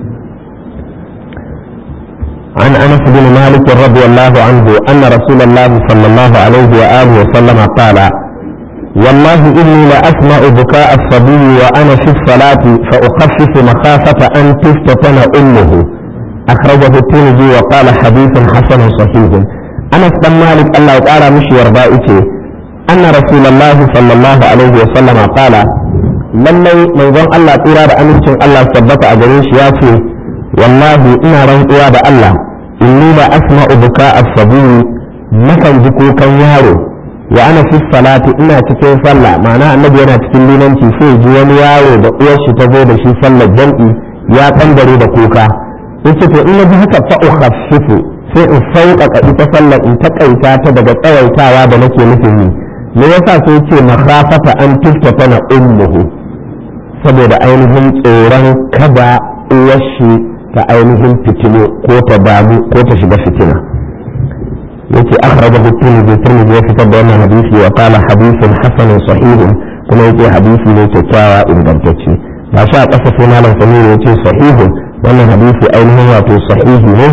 عن أنس بن مالك رضي الله عنه أن رسول الله صلى الله عليه وآله وسلم قال والله إني لأسمع بكاء الصبي وأنا في الصلاة فأخفف مخافة أن تفتتن أمه أخرجه الترمذي وقال حديث حسن صحيح أنس بن مالك الله تعالى مش يرضى أن رسول الله صلى الله عليه وسلم قال lallai manzon Allah tsira da amincin Allah tabbata a gare shi ya ce wallahi ina rantsuwa da Allah inni la asma'u buka as-sabi nakan ji kukan yaro wa ana fi salati ina cikin sallah ma'ana annabi yana cikin linanci sai ji wani yaro da uwar shi ta zo da shi sallar jam'i ya kandare da kuka yace to in ji haka fa ukhaffifu sai in sauƙaƙa ita sallar in takaita ta daga tsawaitawa da nake nufin yi me yasa sai ce makhafata an tuftata na ummuhu saboda ainihin tsoron kada uwar shi ta ainihin fitino ko ta damu ko ta shiga fitina yake akhrajahu tirmidhi tirmidhi ya fitar da wannan hadisi wa qala hadithun hasanun sahihun kuma yake hadisi ne kyakkyawa ingantacce ba sha kasa sai malam samir yace sahihun wannan hadisi ainihin wato sahihi ne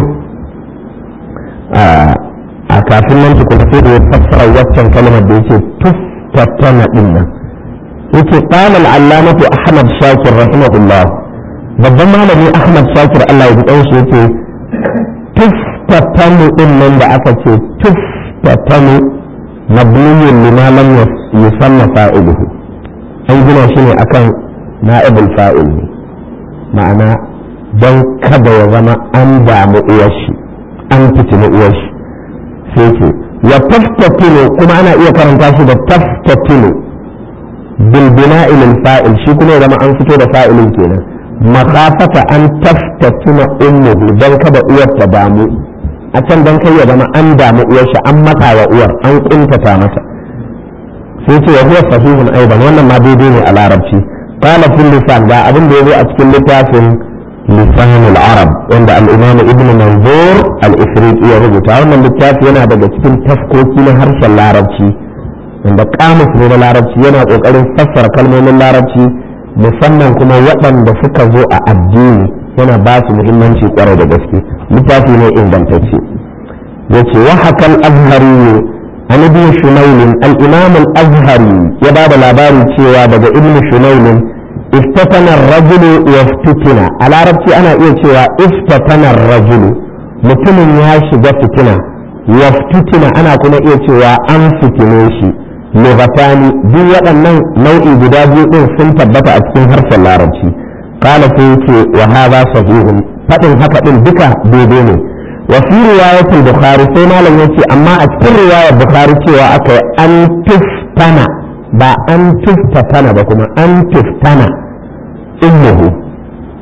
a kafin nan tukuna sai da ya fassara waccan kalmar da yake tuftatana din nan yake qala al-allamatu ahmad shakir rahimahullah babban malami ahmad shakir Allah ya ji dan shi yake tuftatanu din nan da aka ce tuftatanu mabniyun lima lam yusamma fa'iluhu an gina shi ne akan na'ibul fa'il ne ma'ana don kada ya zama an damu uwar shi an fitini uwar shi sai ce ya taftatinu kuma ana iya karanta shi da taftatinu bil bina'i lil fa'il shi kuma ya zama an fito da fa'ilin kenan makafata an taftatina ummuhu dan kada uwar ta damu a can dan kai ya zama an damu uwar shi an matsa wa uwar an kuntata mata sai ce wa huwa sahihun aidan wannan ma daidai ne a larabci qala fil lisan ga abin da yazo a cikin littafin لسان العرب عند الإمام ابن منظور الإفريقي يربط هذا الكتاب ينا daga cikin tafkoki na harshen larabci wanda kamus ne na larabci yana kokarin fassara kalmomin larabci musamman kuma waɗanda suka zo a addini yana ba su muhimmanci kwarai da gaske littafi ne ingantacce yace wa hakal azhari an ibn shumayl al-imam al-azhari ya ba da labari cewa daga ibn shumayl افتتن الرجل وافتتن على عربتي انا ايه cewa افتتن الرجل mutumin ya shiga fitina waftitina ana kuma iya cewa an fitine shi lugatani duk waɗannan nau'i guda biyu din sun tabbata a cikin harshen larabci qala sai yace wa hadha sahihun fadin haka din duka daidai ne wa fi riwayat al-bukhari sai malam yace amma a cikin riwayar bukhari cewa aka an tuftana ba an tuftatana ba kuma an tuftana ummuhu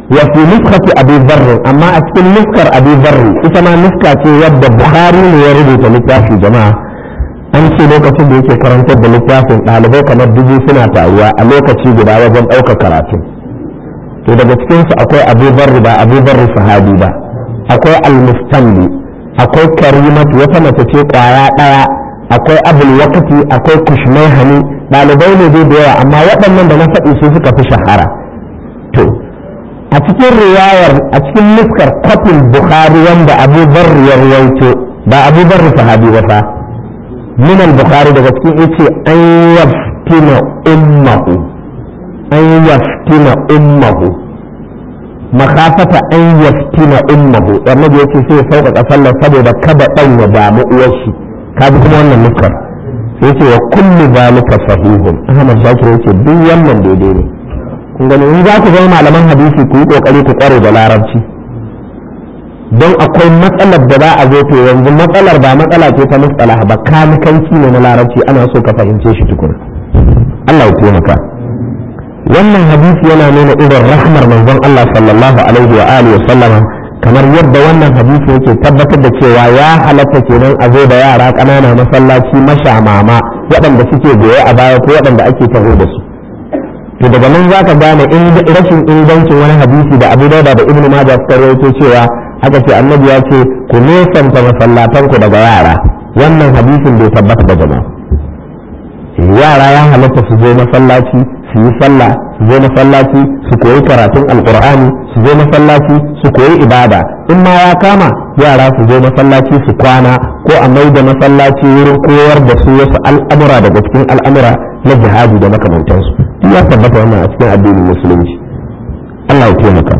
wa fi nuskati abi dharr amma a cikin nuskar abi dharr ita ma nuska ce wadda bukhari ne ya rubuta littafi jama'a an ce lokacin da yake karantar da littafin ɗalibai kamar dubu suna taruwa a lokaci guda wajen ɗaukar karatu to daga cikinsu akwai abu dharr ba abu dharr sahabi ba akwai al-mustamli akwai karimatu wata mace ce kwaya ɗaya akwai abul wakati akwai kushmaihani ɗalibai ne dai da yawa amma waɗannan da na faɗi su suka fi shahara to a cikin riwayar a cikin nuskar kwafin bukhari wanda abu dharr ya rawaito ba abu dharr sahabi ba fa min al-bukhari daga cikin yace an yaftina ummuhu an yaftina ummuhu makafata an yaftina ummuhu annabi yace sai sauƙaƙa sallar saboda kada ɗan ya damu uwar shi kaji kuma wannan nuskar sai yace wa kullu zalika sahihun ahmad shakir yace duk wannan daidai ne kun gani in za ku zama malaman hadisi ku yi kokari ku kware da larabci don akwai matsalar da za a zo to yanzu matsalar ba matsala ce ta matsala ba kanikanci ne na larabci ana so ka fahimce shi tukuna Allah ya taimaka wannan hadisi yana nuna irin rahmar manzon Allah sallallahu alaihi wa alihi wa sallama kamar yadda wannan hadisi yake tabbatar da cewa ya halatta kenan a zo da yara ƙanana masallaci mashamama waɗanda suke goye a baya ko waɗanda ake taho da su to daga nan zaka gane in rashin ingancin wani hadisi da Abu Dawud da Ibn Majah suka rawaito cewa haka ce annabi ya ce ku nesanta masallatan ku daga yara wannan hadisin bai tabbata da jama'a yara ya halatta su zo masallaci su yi sallah su zo masallaci su koyi karatun alqur'ani su zo masallaci su koyi ibada in ma ya kama yara su zo masallaci su kwana ko a mai da masallaci wurin koyar da su wasu al'amura daga cikin al'amura na jihadi da makamantansu ya tabbata wannan a cikin addinin musulunci Allah ya taimaka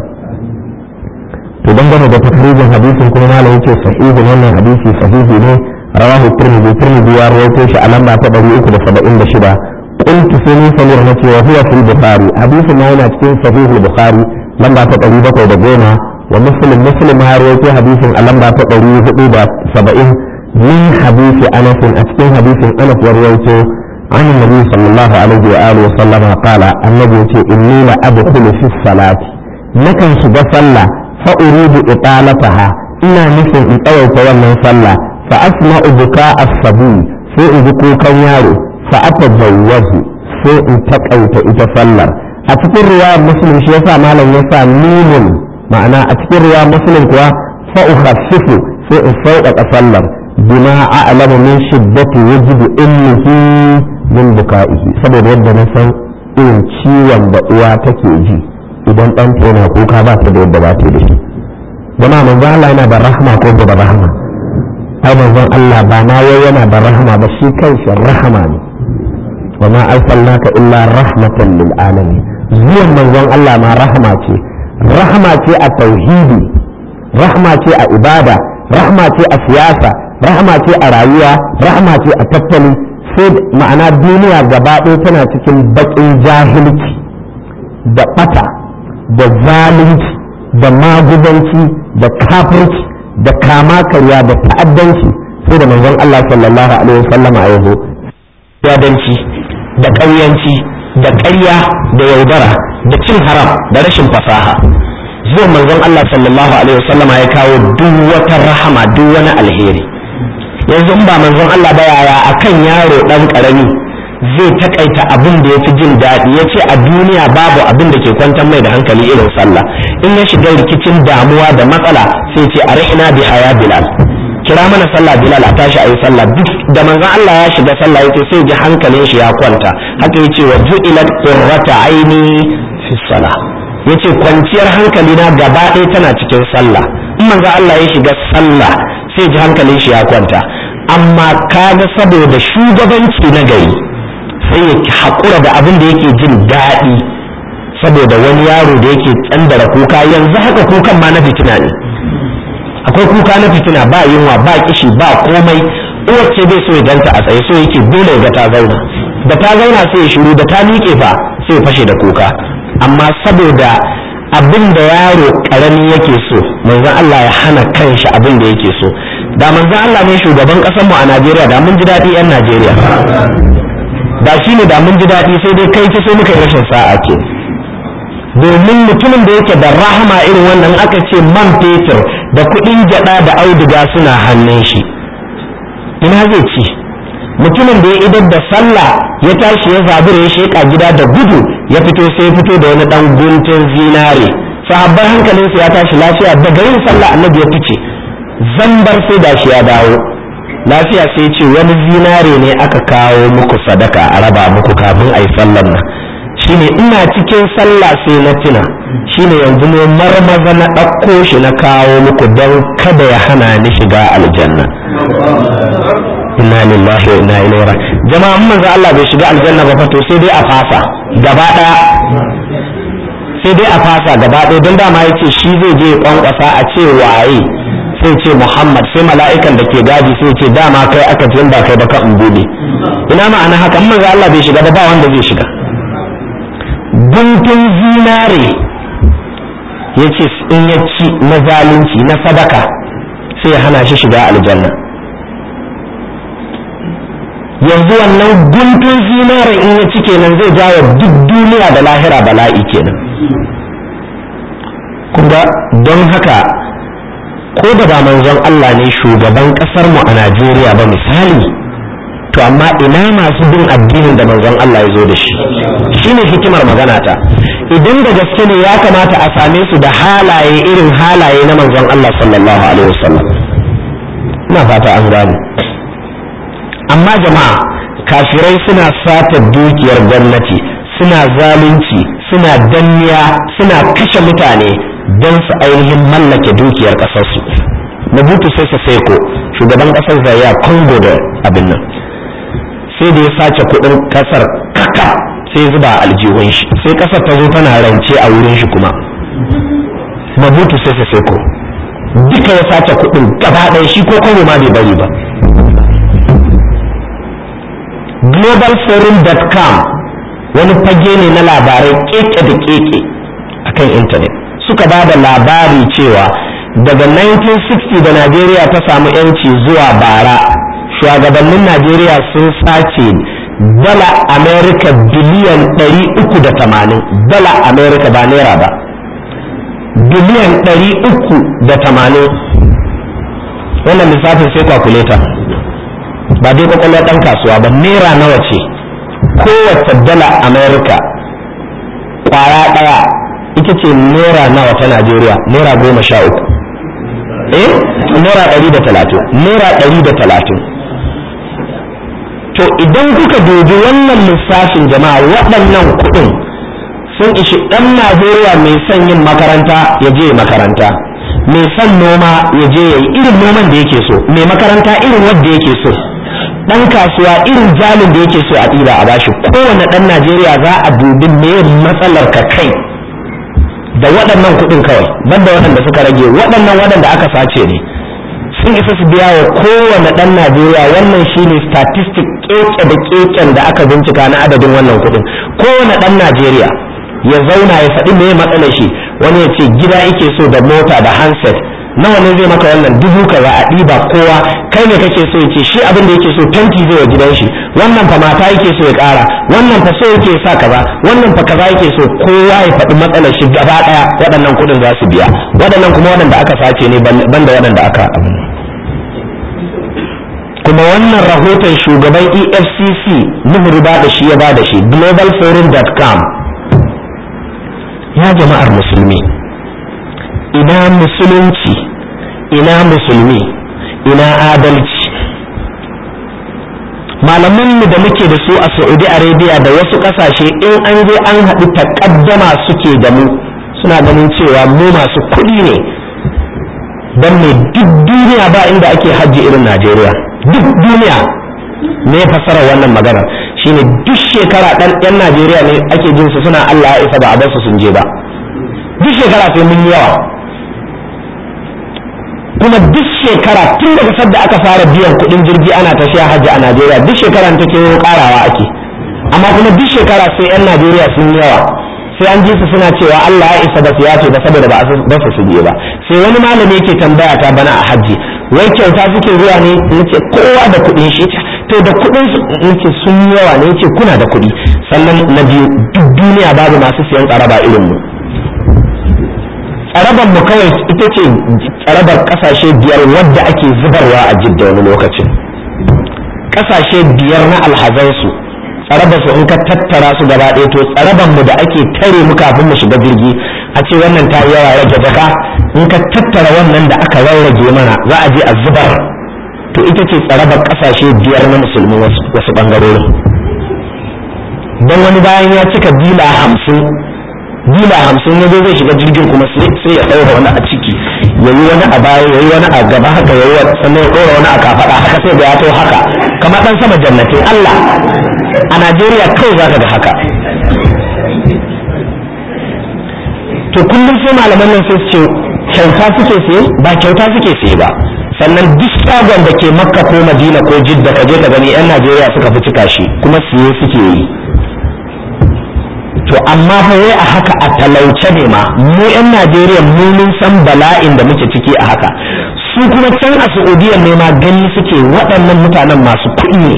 to dangane da tafsirin hadisin kuma malam yake sahihi wannan hadisi sahihi ne rawahu tirmidhi tirmidhi ya rawaito shi a lamba ta ɗari uku da saba'in da shida qultu sani samir na cewa huwa fil bukhari hadisin ma yana cikin sahih al-bukhari lamba ta ɗari bakwai da goma wa muslim muslim ya rawaito hadisin a lamba ta ɗari hudu da saba'in min hadisi anas a cikin hadisin anas ya rawaito عن النبي صلى الله عليه وآله وسلم قال النبي إني لأدخل في الصلاة نكن شد صلى فأريد إطالتها إنا نفن إن أويت ومن صلى فأسمع بكاء الصبي سوء ذكو كنيارو فأتجوز سوء تقوت إتصلى أتكر رواية مسلم شيسا مالا يسا ميم معنى أتكر رواية مسلم كوا فأخفف سوء صوت أتصلى بما أعلم من شدة وجد أمه min buka'ihi saboda yadda na san irin ciwon da uwa take ji idan ɗan yana kuka ba ta da yadda ba ta da shi jama'a manzon Allah yana da rahama ko da rahama ai manzon Allah ba na wai yana da rahama ba shi kanshi rahama ne wa ma arsalnaka illa rahmatan lil alamin zuwan manzon Allah ma rahama ce rahama ce a tauhidi rahama ce a ibada rahama ce a siyasa rahama ce a rayuwa rahama ce a tattali sai ma'ana duniya gaba ɗaya tana cikin baƙin jahilci da ɓata da zalunci da maguzanci da kafirci da kama karya da ta'addanci sai da manzon Allah sallallahu alaihi wasallama ya zo yadanci da ƙauyanci da ƙarya da yaudara da cin haram da rashin fasaha zuwa manzon Allah sallallahu alaihi wasallama ya kawo duk wata rahama duk wani alheri yanzu in ba manzon Allah ba yaya akan yaro dan karami zai takaita abin da yafi jin daɗi yace a duniya babu abin da ke kwantar mai da hankali irin sallah in ya shiga rikicin damuwa da matsala sai ce arihna bi haya bilal kira mana sallah bilal a tashi ayi sallah duk da manzon Allah ya shiga sallah yace sai ji hankalin shi ya kwanta haka yace wa ju'ilat qurrata aini fi salah yace kwanciyar hankali na gaba ɗaya tana cikin sallah in manzon Allah ya shiga sallah sai ji hankalin shi ya kwanta amma kaga saboda shugabanci na gari sai ya haƙura da abin da yake jin daɗi saboda wani yaro da yake tsandara kuka yanzu haka kukan ma na fitina ne akwai kuka na fitina ba yunwa ba kishi ba komai uwacce bai so ya ganta a tsaye so yake dole ya ga ta zauna da ta zauna sai ya shiru da ta miƙe fa sai ya fashe da kuka amma saboda abin da yaro karami yake so manzon Allah ya hana kanshi abin da yake so da manzon Allah ne shugaban kasar mu a Najeriya da mun ji daɗi yan Najeriya da shi ne da mun ji daɗi sai dai kai ce sai muka yi rashin sa'a ke domin mutumin da yake da rahama irin wannan aka ce man fetur da kuɗin gyaɗa da auduga suna hannun shi ina zai ci. Mutumin da ya idar da sallah ya tashi ya zabura ya sheƙa gida da gudu ya fito sai fito da wani ɗan guntun zinare, sahabban hankalinsu ya tashi lafiya, daga yin sallah annabi ya fice zambar sai da shi ya dawo lafiya, sai ce wani zinare ne aka kawo muku sadaka a raba muku kafin a yi sallar nan, shine ina cikin sallah sai na tuna, shine yanzu ne marmaza na ɗauko shi na kawo muku don kada ya hana ni shiga aljanna. Inna lillahi wa inna ilaihi raji'un. Jama'a mun manzo Allah bai shiga aljanna ba fa to sai dai a fasa gaba daya, sai dai a fasa gaba daya don dama yace shi zai je ya kwankwasa a ce waye, sai ce Muhammad, sai mala'ikan da ke gadi sai ce dama kai aka ce ba kai ba ka bude. Ina ma'ana haka mun manzo Allah bai shiga ba ba wanda zai shiga. Guntun zinare yace in ya ci na zalunci na sadaka sai ya hana shi shiga aljanna. Yanzu wannan guntun zinare in ya ci kenan zai jawo duk duniya da lahira bala'i kenan. Kuma don haka ko da ba manzon Allah ne shugaban kasar mu a Najeriya ba misali, to amma ina masu bin addinin da manzon Allah ya zo da shi, shine hikimar magana ta. Idan da gaske ne ya kamata a same su da halaye irin halaye na manzon Allah sallallahu alaihi wasallam. Ina fata an gane. Amma jama'a kafirai suna sata dukiyar gwamnati, suna zalunci, suna danniya, suna kashe mutane don su ainihin mallake dukiyar ƙasarsu. Mobutu Sese Seko shugaban ƙasar Zaire Congo da abin nan sai da ya sace kuɗin ƙasar kaka sai zuba aljihun shi, sai ƙasar ta zo tana rance a wurin shi kuma. Mobutu Sese Seko duka ya sace kuɗin gaba ɗaya, shi ko Congo ma bai bari ba. global forum dot com wani fage ne na labarai keke da keke akan intanet, suka ba da labari cewa daga nineteen sixty da Najeriya ta samu yanci zuwa bara shugabannin Najeriya sun sace dala America biliyan ɗari uku da tamanin, dala America ba naira ba, biliyan ɗari uku da tamanin. Wannan lissafin sai kwakuleta ba dai kwakwalwar ɗan kasuwa ba, naira nawa ce kowace dala America kwaya ɗaya ita ce naira nawa ta Najeriya, naira goma sha uku, eh naira ɗari da talatin, naira ɗari da talatin. To idan kuka dubi wannan lissafin jama'a, waɗannan kuɗin sun ishi ɗan Najeriya mai son yin makaranta ya je makaranta, mai son noma ya je ya yi irin noman da yake so, mai makaranta irin wanda yake so, ɗan kasuwa irin jalin da yake so a ɗiba a bashi. Kowane ɗan Najeriya za a dubi me matsalar ka kai da waɗannan kuɗin kawai, banda waɗanda suka rage, waɗannan waɗanda aka sace ne sun isa su biya wa kowane ɗan Najeriya. Wannan shine statistic keke da keken da aka bincika na adadin wannan kuɗin. Kowane ɗan Najeriya ya zauna ya faɗi me matsalar shi, wani ya ce gida yake so da mota da handset, nawa ne zai maka wannan dubu kaza a ɗiba kowa. Kai ne kake so yace shi abin da yake so tanti zai wa gidan shi, wannan fa mata yake so ya ƙara, wannan fa so yake sa kaza, wannan fa kaza yake so. Kowa ya faɗi matsalar shi gaba ɗaya, waɗannan kuɗin za su biya. Waɗannan kuma waɗanda aka sace ne banda waɗanda aka abin. Kuma wannan rahoton shugaban E F C C Nuhuru ba da shi ya ba da shi global forum dot com. Ya jama'ar musulmi, ina musulunci, ina musulmi, ina adalci. Malamanmu da muke da su a Saudi Arabia da wasu kasashe in an je an haɗu takaddama suke da mu, suna ganin cewa mu masu kuɗi ne, don ne duk duniya ba inda ake hajji irin Najeriya. Duk duniya ne fasara wannan magana shine duk shekara ɗan ɗan Najeriya ne ake jin su suna Allah ya isa ba a bar su sun je ba. Duk shekara sai mun yawa, kuma duk shekara tun daga sadda aka fara biyan kuɗin jirgi ana tafiya hajji a Najeriya, duk shekara ta ke karawa ake, amma kuma duk shekara sai 'yan Najeriya sun yawa, sai an ji su suna cewa Allah ya isa ba su yace ba saboda ba su su je ba. Sai wani malami yake tambaya ta bana a hajji, wai kyauta suke zuwa ne? Nace kowa da kuɗin shi. To da kuɗin su nace sun yawa ne? Yace kuna da kuɗi. Sannan na biyu, duk duniya babu masu siyan tsaraba irin mu. tsarabar mu kawai ita ce tsarabar kasashe biyar wadda ake zubarwa a Jidda wani lokacin kasashe biyar na alhazansu tsarabar su in ka tattara su gaba ɗaya to tsarabar mu da ake tare mu kafin mu shiga jirgi a ce wannan ta yawa rage jaka in ka tattara wannan da aka rarrage mana za a je a zubar to ita ce tsarabar kasashe biyar na musulmi wasu bangarorin don wani bayan ya cika dila hamsin dila hamsin ya zo zai shiga jirgin kuma sai ya ɗaura wani a ciki ya yi wani a baya ya yi wani a gaba haka ya yi sannan ya ɗaura wani a kafaɗa haka sai da ya to haka kamar ɗan sama jannatin Allah a Najeriya kawai za ka ga haka to kullum sai malaman nan sai su ce kyauta suke siye ba kyauta suke siye ba sannan duk shagon da ke Makka ko Madina ko Jidda ka je ka gani yan Najeriya suka fi cika shi kuma siye suke yi to amma fa wai a haka a talauce ne ma mu yan Najeriya mu mun san bala'in da muke ciki a haka su kuma can a Saudiya ne ma gani suke waɗannan mutanen masu kuɗi ne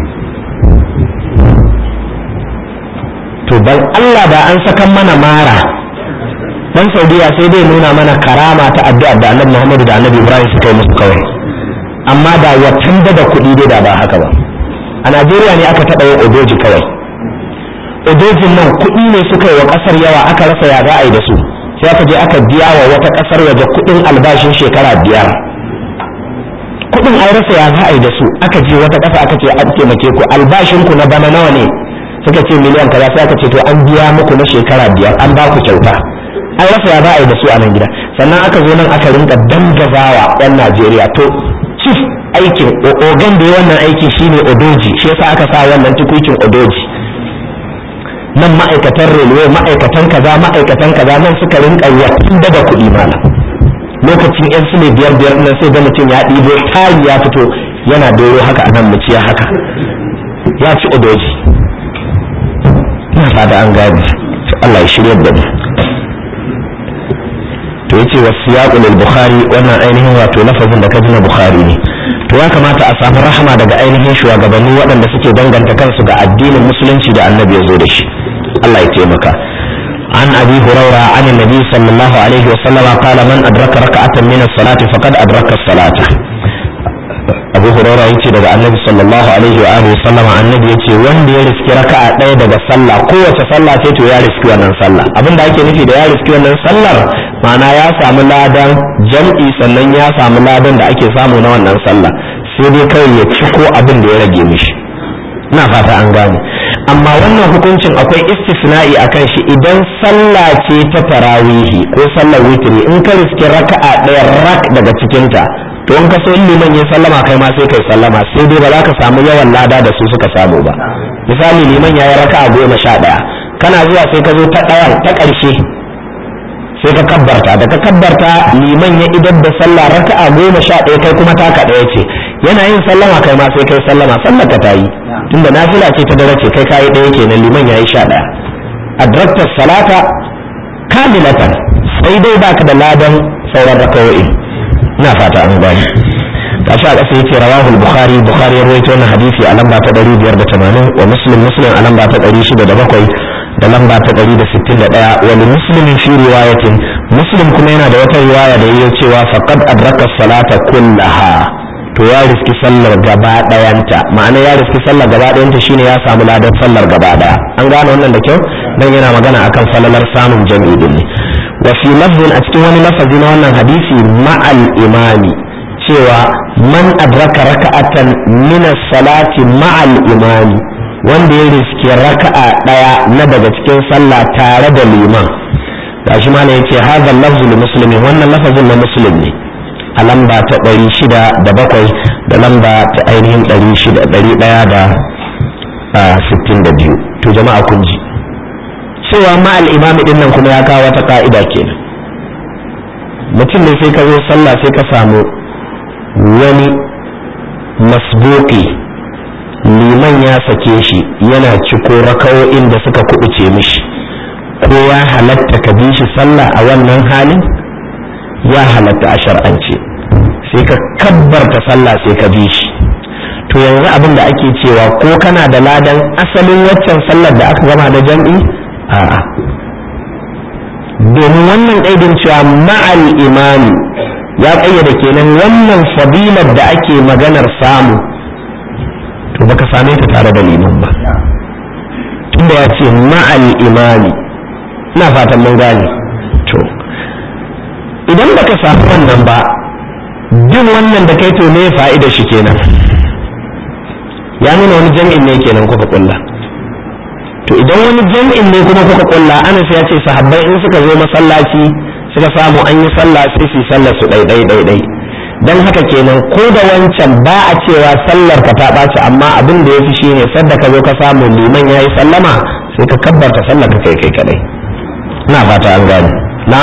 to bal Allah da an sakan mana mara dan Saudiya sai dai nuna mana karama ta addu'a da Annabi Muhammad da Annabi Ibrahim suka yi musu kawai amma da watan da kuɗi dai da ba haka ba a Najeriya ne aka taɓa yin odoji kawai odojin nan kuɗi ne suka yi wa ƙasar yawa aka rasa ya za a yi da su sai aka je aka biya wa wata ƙasar waje kuɗin albashin shekara biyar kuɗin an rasa ya za a yi da su aka je wata ƙasa aka ce an taimake ku albashin ku na bana nawa ne suka ce miliyan kaza sai aka ce to an biya muku na shekara biyar an ba ku kyauta an rasa ya za a yi da su a nan gida sannan aka zo nan aka rinka dangazawa yan Najeriya to chief aikin ogan da ya wannan aiki shine odoji shi yasa aka sa wannan tukuicin odoji nan ma'aikatan railway ma'aikatan kaza ma'aikatan kaza nan suka rinka yakin daga kuɗi mana lokacin yan su ne biyar biyar nan sai ga mutum ya ɗibo tari ya fito yana doro haka a nan muciya haka ya ci odoji ina fata an gane Allah ya shirya da mu to yace wasiyaqu lil bukhari wannan ainihin wato lafazin da ka ji na bukhari ne to ya kamata a samu rahama daga ainihin shugabanni waɗanda suke danganta kansu ga addinin musulunci da annabi ya zo da shi Allah ya taimaka an abi huraira an annabi sallallahu alaihi wasallam qala man adraka rak'atan min as-salati faqad adraka as-salata abu huraira yace daga annabi sallallahu alaihi wa alihi wasallam annabi yace wanda ya riski raka'a ɗaya daga sallah kowace sallah sai to ya riski wannan sallah abinda ake nufi da ya riski wannan sallar ma'ana ya samu ladan jam'i sannan ya samu ladan da ake samu na wannan sallah sai dai kawai ya ci ko abin da ya rage mishi ina fata an gane amma wannan hukuncin akwai istisna'i akan shi idan sallah ce ta tarawihi ko sallar witri in ka riski raka'a ɗaya rak daga cikinta to in ka so liman ya sallama kai ma sai kai sallama sai dai ba za ka samu yawan lada da su suka samu ba misali liman ya yi raka'a goma sha ɗaya kana zuwa sai ka zo ta ɗayan ta ƙarshe sai ka kabbarta da ka kabbarta liman ya idar da sallah raka'a goma sha ɗaya kai kuma taka ɗaya ce yana yin sallama kai ma sai kai sallama sallar ka ta yi tunda nafila ce ta dare ce kai kayi ɗaya kenan liman ya yi sha ɗaya adrakta salata kamilatan sai dai baka da ladan sauran raka'o'i ina fata an gani gashi a ƙasa yace rawahul bukhari bukhari ya rawaito wannan hadisi a lamba ta ɗari biyar da tamanin wa muslim muslim a lamba ta ɗari shida da bakwai da lamba ta ɗari da sittin da ɗaya wani muslimin fi riwayatin muslim kuma yana da wata riwaya da yayi cewa faqad adraka salata kullaha to ya riski sallar gaba ɗayanta ma'ana ya riski sallar gaba ɗayanta shine ya samu ladan sallar gaba ɗaya an gane wannan da kyau dan yana magana akan falalar samun jami'i din ne wa fi lafzin a cikin wani lafazi na wannan hadisi ma'al imami cewa man adraka raka'atan min as-salati ma'al imami wanda ya riski raka'a daya na daga cikin sallah tare da liman gashi ma ne yace hadha lafzu li muslimin wannan lafazin na muslim ne a lamba ta ɗari shida da bakwai da lamba ta ainihin ɗari shida ɗari ɗaya da sittin da biyu to jama'a kun ji cewa ma'al imami din nan kuma ya kawo wata ka'ida kenan mutum ne sai ka zo sallah sai ka samu wani masbuki liman ya sake shi yana ciko rakawo'in da suka kubuce mishi ko ya halatta ka bi shi sallah a wannan halin ya halatta a shar'ance sai ka kabbarta sallah sai ka bi shi to yanzu abin da ake cewa ko kana da ladan asalin waccan sallar da aka gama da jam'i a'a domin wannan ƙaidin cewa ma'al imami ya ƙayyade kenan wannan fadilar da ake maganar samu to baka same ta tare da liman ba tunda ya ce ma'al imami ina fatan mun gane to idan baka samu wannan ba jin wannan da kai to me fa'idar shi kenan ya nuna wani jam'in ne kenan kuka kulla to idan wani jam'in ne kuma kuka kulla Anas ya ce sahabbai in suka zo masallaci suka samu an yi sallah sai su sallar su dai dai dai dai dan haka kenan ko da wancan ba a cewa sallar ka ta ɓaci amma abin da yafi shine sadda ka zo ka samu liman yayi sallama sai ka kabbarta sallar ka kai kai kadai ina fata an gane na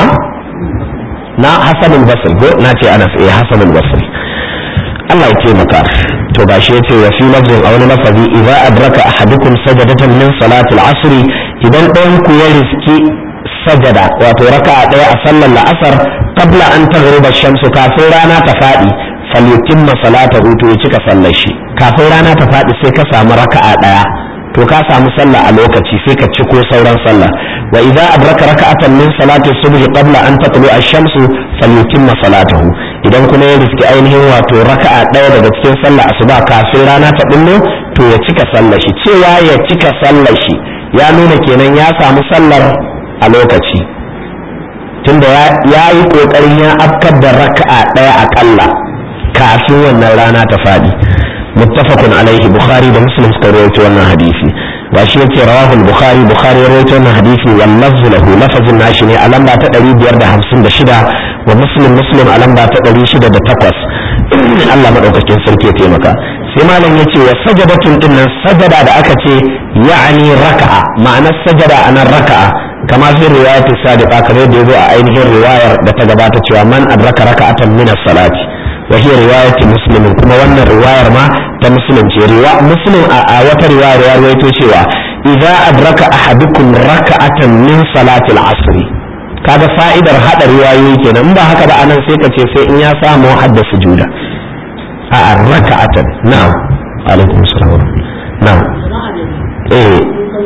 na Hasan al-Basri ko na ce Anas eh Hasan al-Basri Allah ya taimaka to gashi yace wa fi lafzin aw lafazi idza adraka ahadukum sajadatan min salati al-asr idan ɗayan ku ya riski sajada wato raka'a daya a sallar la'asar qabla an taghruba ash-shamsu kafin rana ta fadi falyutimma salatahu to ya cika sallar shi kafin rana ta fadi sai ka samu raka'a daya to ka samu sallah a lokaci sai ka ciko sauran sallah wa idza adraka raka'atan min salati subh qabla an tatlu ash-shamsu falyutimma salatahu idan kuma ya riski ainihin wato raka'a daya daga cikin sallah asuba kafin rana ta bullo to ya cika sallar shi cewa ya cika sallar shi ya nuna kenan ya samu sallar a lokaci tunda ya yi kokarin ya afkar da raka'a daya akalla kafin wannan rana ta fadi muttafaqun alaihi bukhari da muslim suka rawaito wannan hadisi gashi yace rawahu al-bukhari bukhari ya rawaito wannan hadisi wal lafzu lahu lafazun nashi ne a lamba ta ɗari biyar da hamsin da shida wa muslim muslim a lamba ta ɗari shida da takwas Allah madaukakin sarki ya taimaka sai malam yace wa sajadatun dinnan sajada da aka ce ya'ani raka'a ma'anar sajada anan raka'a kama fi riwayat sadiqa kamar da yazo a ainihin riwayar da ta gabata cewa man adraka raka'atan min as-salati wa hiya riwayat muslim kuma wannan riwayar ma ta muslim ce riwa muslim a wata riwayar ya rawaito cewa idza adraka ahadukum raka'atan min salati al-asr kaga fa'idar hada riwayoyi kenan ba haka ba anan sai ka ce sai in ya samu hadda sujuda a raka'atan na'am alaikum assalam na'am eh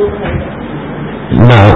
na'am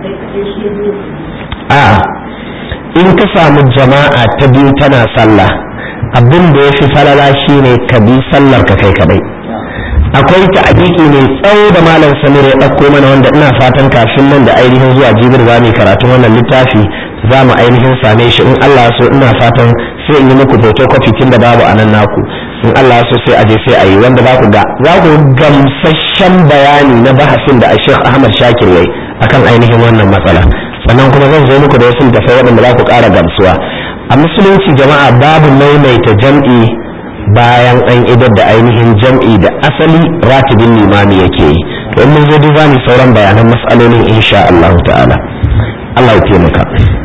a in ka samu jama'a ta biyu tana sallah abin da ya fi falala shine ka bi sallar ka kai kadai akwai ta'abiki ne tsawo da malam samir ya ɗauko mana wanda ina fatan kafin nan da ainihin zuwa jibir za mu karatun wannan littafi za mu ainihin same shi in Allah so ina fatan sai in yi muku photocopy tun da babu anan naku in Allah so sai aje sai ayi wanda za ku ga za ku gamsasshen bayani na bahasin da Sheikh Ahmad Shakir yayi akan ainihin wannan matsala sannan kuma zan zo muku da wasu tafai waɗanda za ku ƙara gamsuwa a musulunci jama'a babu maimaita jam'i bayan an idar da ainihin jam'i da asali ratibin limami yake yi to in mun zo duk zamu sauran bayanan mas'alolin insha Allah ta'ala Allah ya taimaka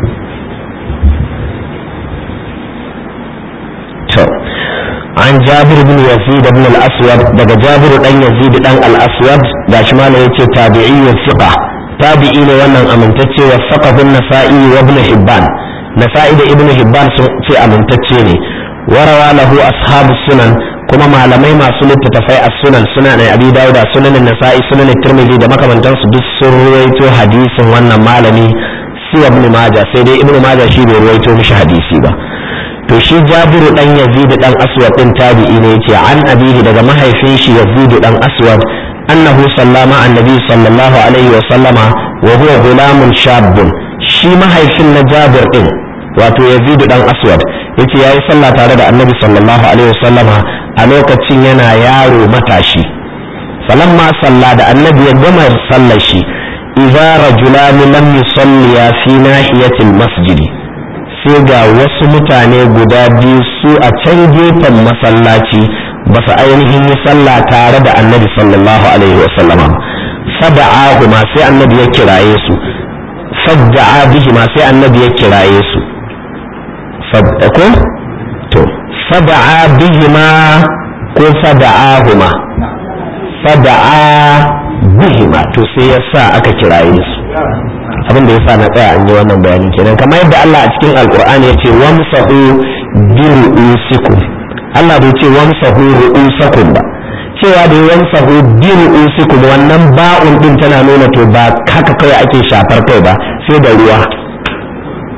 to an Jabir bin Yazid ibn al-Aswad daga Jabir dan Yazid dan al-Aswad gashi ma yace tabi'i thiqa tabi'i ne wannan amintacce wa saqahu an-Nasa'i wa ibn Hibban Nasa'i da ibn Hibban sun ce amintacce ne warawa lahu ashabus sunan kuma malamai masu littattafai as-sunan sunan Abi Dawud sunan Nasa'i sunan Tirmidhi da makamantansu duk sun ruwaito hadisin wannan malami sai ibn Majah sai dai ibn Majah shi bai ruwaito mishi hadisi ba to shi Jabiru dan Yazid dan Aswad din tabi'i ne yace an abihi daga mahaifin shi Yazid dan Aswad annahu sallama annabi sallallahu alaihi wa sallama wa huwa gulamun shabun shi mahaifin na Jabir din wato Yazid dan Aswad yace yayi sallah tare da annabi sallallahu alaihi wa sallama a lokacin yana yaro matashi falamma salla da annabi ya gama sallar shi idza rajulan lam yusalliya fi nahiyatil masjidi sai ga wasu mutane guda biyu su a can gefen masallaci ba su ainihin yi sallah tare da annabi sallallahu alaihi wa sallama fada'a ma sai annabi ya kiraye su fada'a bihi ma sai annabi ya kiraye su fadako to fada'a bihi ma ko fada'a huma fada'a bihi ma to sai ya sa aka kiraye su abin da yasa na tsaya an yi wannan bayani kenan kamar yadda Allah a cikin alkur'ani ya ce wamsahu bi ru'usikum Allah bai ce wamsahu ru'usakum ba cewa da wamsahu bi ru'usikum wannan ba'un din tana nuna to ba haka kai ake shafar kai ba sai da ruwa